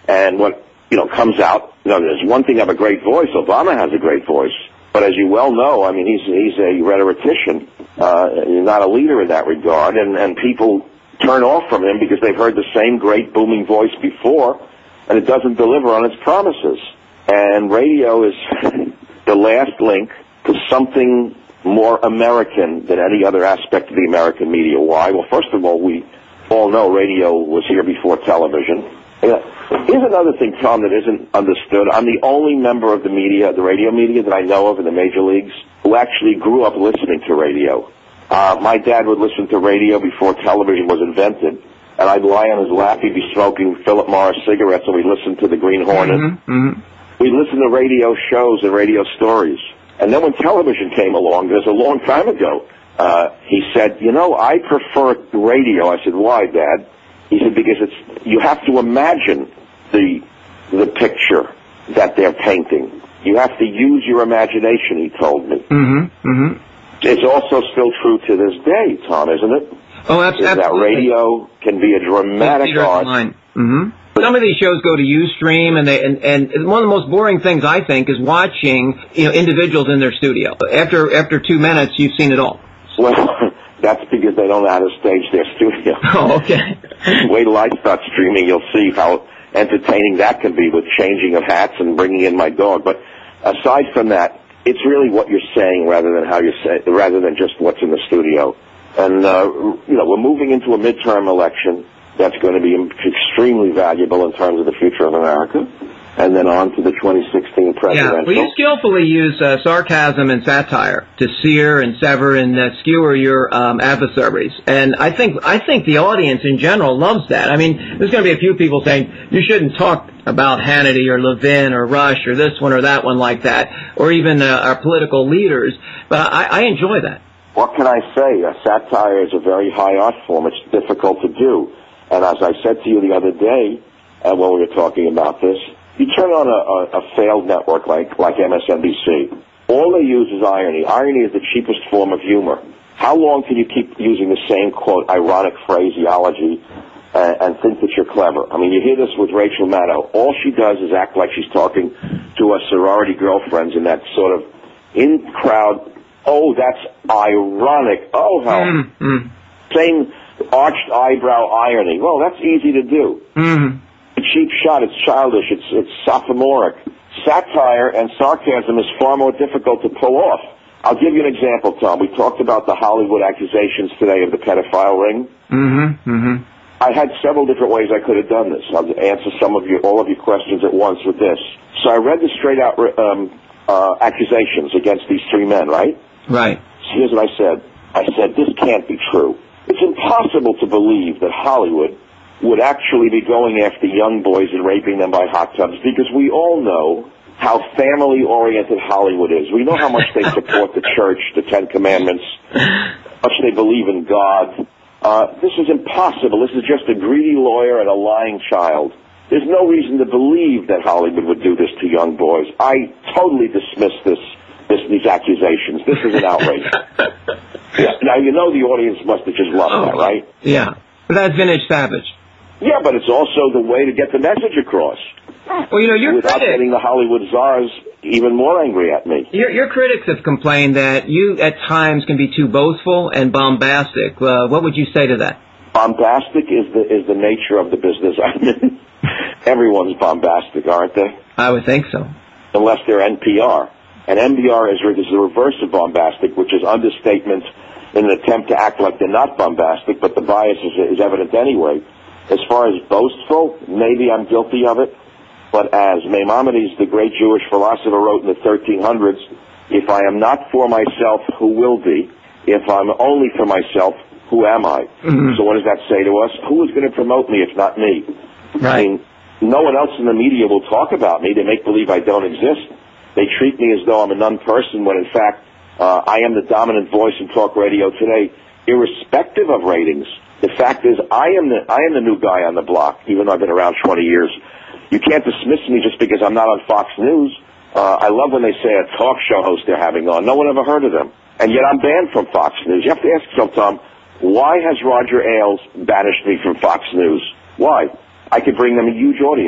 And what, you know, comes out, you know, there's one thing to have a great voice. Obama has a great voice. But as you well know, I mean, he's he's a rhetorician, uh, not a leader in that regard. And, and people turn off from him because they've heard the same great booming voice before, and it doesn't deliver on its promises. And radio is the last link to something more American than any other aspect of the American media. Why? Well, first of all, we all know radio was here before television. Yeah. Here's another thing, Tom, that isn't understood. I'm the only member of the media, the radio media that I know of in the major leagues, who actually grew up listening to radio. Uh, my dad would listen to radio before television was invented, and I'd lie on his lap. He'd be smoking Philip Morris cigarettes, and we'd listen to the Green Hornet. Mm-hmm, mm-hmm. We'd listen to radio shows and radio stories. And then when television came along, there's a long time ago, uh, he said, you know, I prefer radio. I said, why, Dad? He said, because it's, you have to imagine the, the picture that they're painting. You have to use your imagination, he told me. Mm-hmm, mm-hmm. It's also still true to this day, Tom, isn't it? Oh, absolutely. That radio can be a dramatic art. Mm-hmm. Some of these shows go to Ustream, and they and, and one of the most boring things I think is watching, you know, individuals in their studio. After after two minutes, you've seen it all. Well, that's because they don't know how to stage their studio. Oh, okay. Wait till I start streaming, you'll see how entertaining that can be with changing of hats and bringing in my dog. But aside from that, it's really what you're saying rather than how you're saying, rather than just what's in the studio. And uh, you know, we're moving into a midterm election. That's going to be extremely valuable in terms of the future of America. And then on to the twenty sixteen presidential. Yeah, well, you skillfully use uh, sarcasm and satire to sear and sever and uh, skewer your um, adversaries. And I think I think the audience in general loves that. I mean, there's going to be a few people saying, you shouldn't talk about Hannity or Levin or Rush or this one or that one like that, or even uh, our political leaders. But I, I enjoy that. What can I say? A satire is a very high art form. It's difficult to do. And as I said to you the other day, uh, when we were talking about this, you turn on a, a, a failed network like, like M S N B C. All they use is irony. Irony is the cheapest form of humor. How long can you keep using the same, quote, ironic phraseology and, and think that you're clever? I mean, you hear this with Rachel Maddow. All she does is act like she's talking to her sorority girlfriends in that sort of in-crowd, oh, that's ironic. Oh, how... Mm-hmm. Same arched eyebrow irony. Well, that's easy to do. Mm-hmm. A cheap shot. It's childish. It's it's sophomoric. Satire and sarcasm is far more difficult to pull off. I'll give you an example, Tom. We talked about the Hollywood accusations today of the pedophile ring. Mm-hmm. Mm-hmm. I had several different ways I could have done this. I'll answer some of your all of your questions at once with this. So I read the straight out um, uh, accusations against these three men. Right. Right. So here's what I said. I said this can't be true. It's impossible to believe that Hollywood would actually be going after young boys and raping them by hot tubs, because we all know how family-oriented Hollywood is. We know how much they support the church, the Ten Commandments, how much they believe in God. Uh, this is impossible. This is just a greedy lawyer and a lying child. There's no reason to believe that Hollywood would do this to young boys. I totally dismiss this, this these accusations. This is an outrage. Yeah. Now, you know the audience must have just loved oh, that, right? Yeah. But that's vintage Savage. Yeah, but it's also the way to get the message across. Well, you know, your Without critics, getting the Hollywood czars even more angry at me. Your, your critics have complained that you, at times, can be too boastful and bombastic. Uh, what would you say to that? Bombastic is the is the nature of the business I'm in. Everyone's bombastic, aren't they? I would think so. Unless they're N P R. And N P R is, is the reverse of bombastic, which is understatement in an attempt to act like they're not bombastic, but the bias is, is evident anyway. As far as boastful, maybe I'm guilty of it, but as Maimonides, the great Jewish philosopher, wrote in the thirteen hundreds, if I am not for myself, who will be? If I'm only for myself, who am I? Mm-hmm. So what does that say to us? Who is going to promote me if not me? Right. I mean, no one else in the media will talk about me. They make believe I don't exist. They treat me as though I'm a non-person when, in fact, uh, I am the dominant voice in talk radio today, irrespective of ratings. The fact is, I am the I am the new guy on the block, even though I've been around twenty years. You can't dismiss me just because I'm not on Fox News. Uh, I love when they say a talk show host they're having on. No one ever heard of them. And yet I'm banned from Fox News. You have to ask yourself, Tom, why has Roger Ailes banished me from Fox News? Why? I could bring them a huge audience.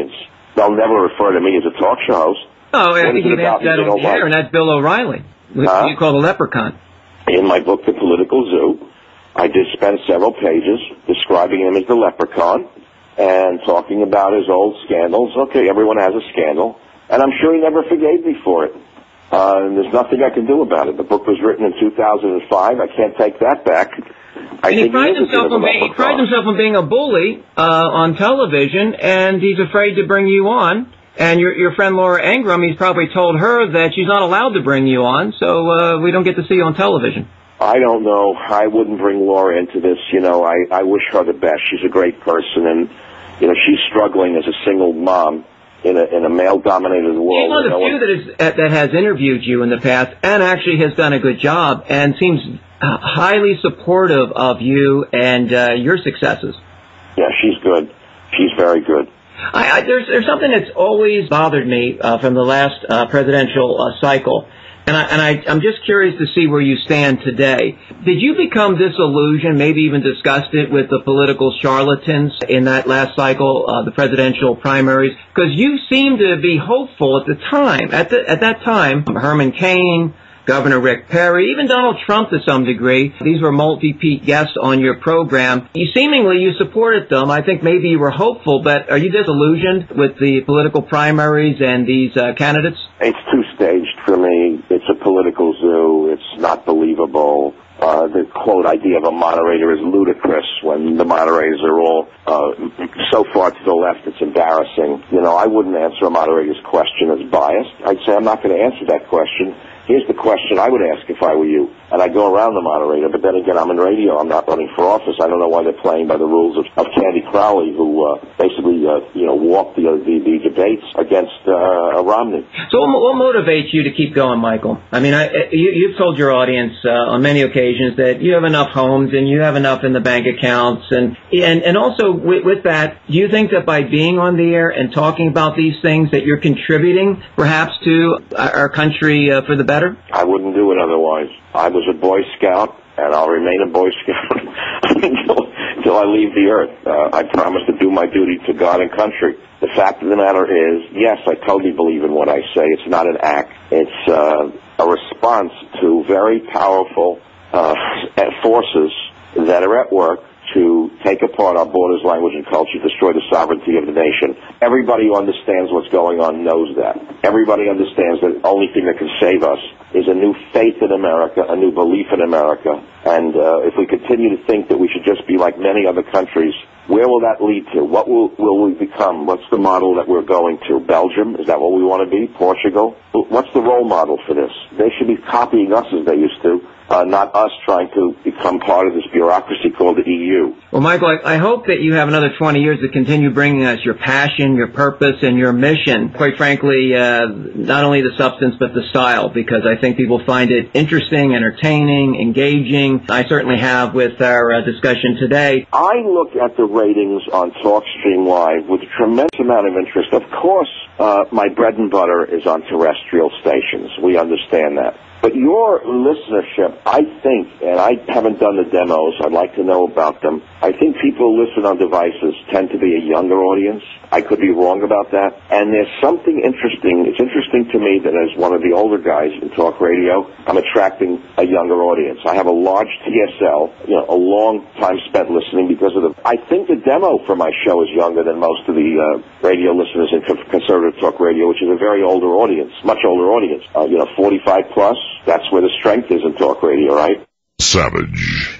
they'll never refer to me as a talk show host. Oh, I What think is it you've about answered that me, on the Bill air, and that's Bill O'Reilly. Huh? You call the leprechaun. In my book, The Political Zoo, I did spend several pages describing him as the leprechaun and talking about his old scandals. Okay, everyone has a scandal, and I'm sure he never forgave me for it. Uh, and there's nothing I can do about it. The book was written in two thousand five. I can't take that back. I And he think prides he is a bit himself of a on being he leprechaun. prides himself on being a bully uh, on television, and he's afraid to bring you on. And your your friend Laura Ingraham, he's probably told her that she's not allowed to bring you on, so uh, we don't get to see you on television. I don't know. I wouldn't bring Laura into this. You know, I, I wish her the best. She's a great person, and, you know, she's struggling as a single mom in a in a male-dominated world. She's one of You the know, few that, is, uh, that has interviewed you in the past and actually has done a good job and seems uh, highly supportive of you and uh, your successes. Yeah, she's good. She's very good. I, I, there's, there's something that's always bothered me uh, from the last uh, presidential uh, cycle, and, I, and I, I'm just curious to see where you stand today. Did you become disillusioned, maybe even discussed it with the political charlatans in that last cycle, uh, the presidential primaries? Because you seemed to be hopeful at the time. At, the, at that time, Herman Cain, Governor Rick Perry, even Donald Trump to some degree. These were multi-peat guests on your program. You seemingly you supported them. I think maybe you were hopeful, but are you disillusioned with the political primaries and these uh, candidates? It's two-staged for me. It's a political zoo. It's not believable. Uh, the quote idea of a moderator is ludicrous when the moderators are all uh, so far to the left it's embarrassing. You know, I wouldn't answer a moderator's question as biased. I'd say I'm not going to answer that question. Here's the question I would ask if I were you. And I go around the moderator, but then again, I'm in radio. I'm not running for office. I don't know why they're playing by the rules of, of Candy Crowley, who uh, basically, uh, you know, walked the, the, the debates against uh, Romney. So what, what motivates you to keep going, Michael? I mean, I, you, you've told your audience uh, on many occasions that you have enough homes and you have enough in the bank accounts. And and, and also with, with that, do you think that by being on the air and talking about these things that you're contributing perhaps to our country uh, for the better? I wouldn't do it otherwise. I was a Boy Scout, and I'll remain a Boy Scout until, until I leave the earth. Uh, I promise to do my duty to God and country. The fact of the matter is, yes, I totally believe in what I say. It's not an act. It's uh, a response to very powerful uh, forces that are at work to take apart our borders, language, and culture, destroy the sovereignty of the nation. Everybody who understands what's going on knows that. Everybody understands that the only thing that can save us is a new faith in America, a new belief in America. And uh, if we continue to think that we should just be like many other countries, where will that lead to? What will, will we become? What's the model that we're going to? Belgium? Is that what we want to be? Portugal? What's the role model for this? They should be copying us as they used to. Uh, not us trying to become part of this bureaucracy called the E U. Well, Michael, I, I hope that you have another twenty years to continue bringing us your passion, your purpose, and your mission. Quite frankly, uh, not only the substance, but the style, because I think people find it interesting, entertaining, engaging. I certainly have with our uh, discussion today. I look at the ratings on TalkStream Live with a tremendous amount of interest. Of course, uh, my bread and butter is on terrestrial stations. We understand that. But your listenership, I think, and I haven't done the demos, I'd like to know about them. I think people who listen on devices tend to be a younger audience. I could be wrong about that. And there's something interesting. It's interesting to me that as one of the older guys in talk radio, I'm attracting a younger audience. I have a large T S L, you know, a long time spent listening because of the... I think the demo for my show is younger than most of the uh, radio listeners in conservative talk radio, which is a very older audience, much older audience. Uh, you know, forty-five plus. That's where the strength is in talk radio, right? Savage.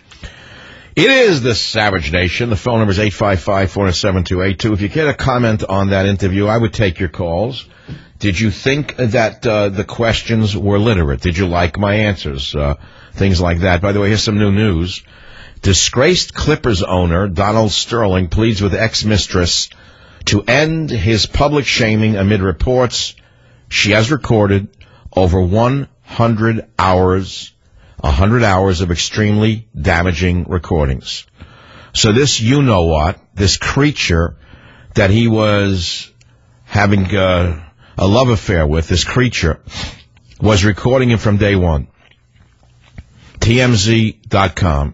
It is the Savage Nation. The phone number is eight five five, four seven two, eight two. If you get a comment on that interview, I would take your calls. Did you think that uh, the questions were literate? Did you like my answers? Uh, things like that. By the way, here's some new news. Disgraced Clippers owner Donald Sterling pleads with ex-mistress to end his public shaming amid reports she has recorded over one hundred hours, one hundred hours of extremely damaging recordings. So this you-know-what, this creature that he was having uh, a love affair with, this creature, was recording him from day one. T M Z dot com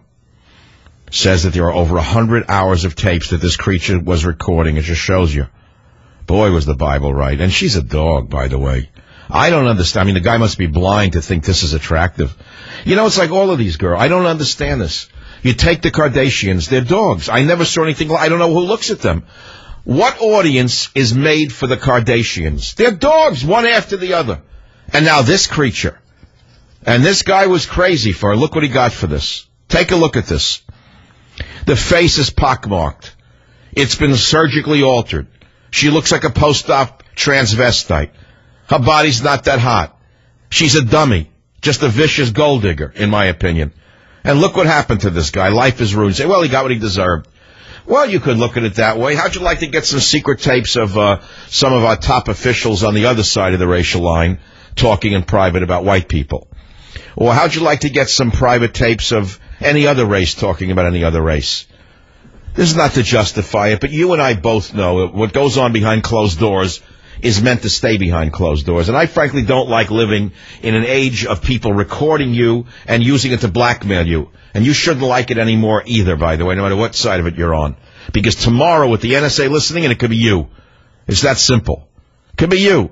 says that there are over one hundred hours of tapes that this creature was recording. It just shows you. Boy, was the Bible right. And she's a dog, by the way. I don't understand. I mean, the guy must be blind to think this is attractive. You know, it's like all of these girls. I don't understand this. You take the Kardashians, they're dogs. I never saw anything like, I don't know who looks at them. What audience is made for the Kardashians? They're dogs, one after the other. And now this creature. And this guy was crazy for her. Look what he got for this. Take a look at this. The face is pockmarked. It's been surgically altered. She looks like a post-op transvestite. Her body's not that hot. She's a dummy. Just a vicious gold digger, in my opinion. And look what happened to this guy. Life is ruined. Say, well, he got what he deserved. Well, you could look at it that way. How'd you like to get some secret tapes of uh, some of our top officials on the other side of the racial line talking in private about white people? Or how'd you like to get some private tapes of any other race talking about any other race? This is not to justify it, but you and I both know what goes on behind closed doors is meant to stay behind closed doors. And I frankly don't like living in an age of people recording you and using it to blackmail you. And you shouldn't like it anymore either, by the way, no matter what side of it you're on. Because tomorrow with the N S A listening, and it could be you. It's that simple. It could be you.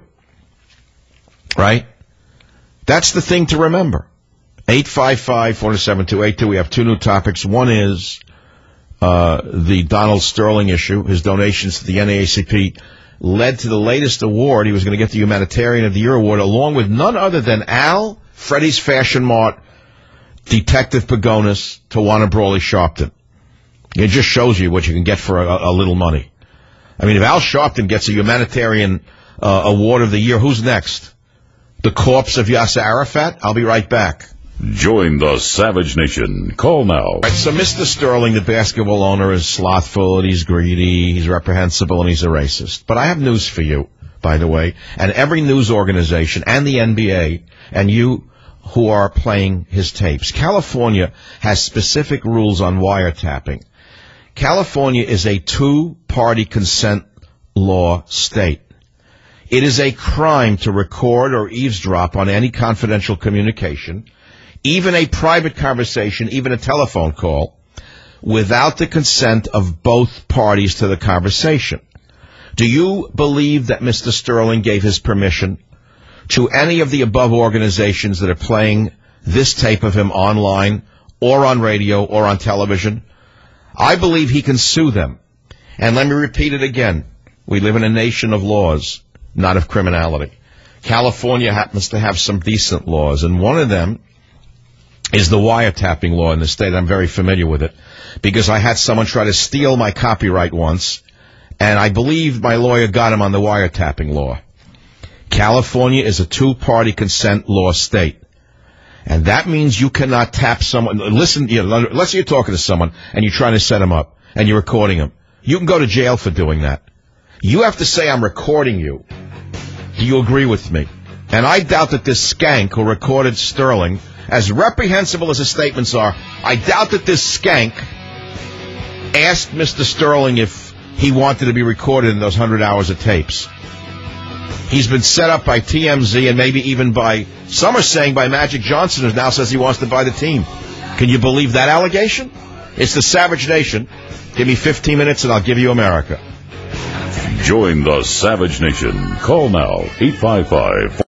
Right? That's the thing to remember. eight five five, four seven two, eight two. We have two new topics. One is uh the Donald Sterling issue. His donations to the N double A C P led to the latest award. He was going to get the Humanitarian of the Year award, along with none other than Al, Freddie's Fashion Mart, Detective Pagonis, Tawana Brawley Sharpton. It just shows you what you can get for a, a little money. I mean, if Al Sharpton gets a Humanitarian uh, Award of the Year, who's next? The corpse of Yasser Arafat? I'll be right back. Join the Savage Nation. Call now. All right, so Mister Sterling, the basketball owner, is slothful, and he's greedy, he's reprehensible, and he's a racist. But I have news for you, by the way, and every news organization, and the N B A, and you who are playing his tapes. California has specific rules on wiretapping. California is a two-party consent law state. It is a crime to record or eavesdrop on any confidential communication, even a private conversation, even a telephone call, without the consent of both parties to the conversation. Do you believe that Mister Sterling gave his permission to any of the above organizations that are playing this tape of him online or on radio or on television? I believe he can sue them. And let me repeat it again. We live in a nation of laws, not of criminality. California happens to have some decent laws, and one of them is the wiretapping law in the state. I'm very familiar with it because I had someone try to steal my copyright once, and I believe my lawyer got him on the wiretapping law. California is a two-party consent law state, and that means you cannot tap someone. Listen, you know, let's say you're talking to someone and you're trying to set him up and you're recording him. You can go to jail for doing that. You have to say, I'm recording you. Do you agree with me? And I doubt that this skank who recorded Sterling, as reprehensible as his statements are, I doubt that this skank asked Mister Sterling if he wanted to be recorded in those hundred hours of tapes. He's been set up by T M Z and maybe even by, some are saying by Magic Johnson, who now says he wants to buy the team. Can you believe that allegation? It's the Savage Nation. Give me fifteen minutes and I'll give you America. Join the Savage Nation. Call now, eight five five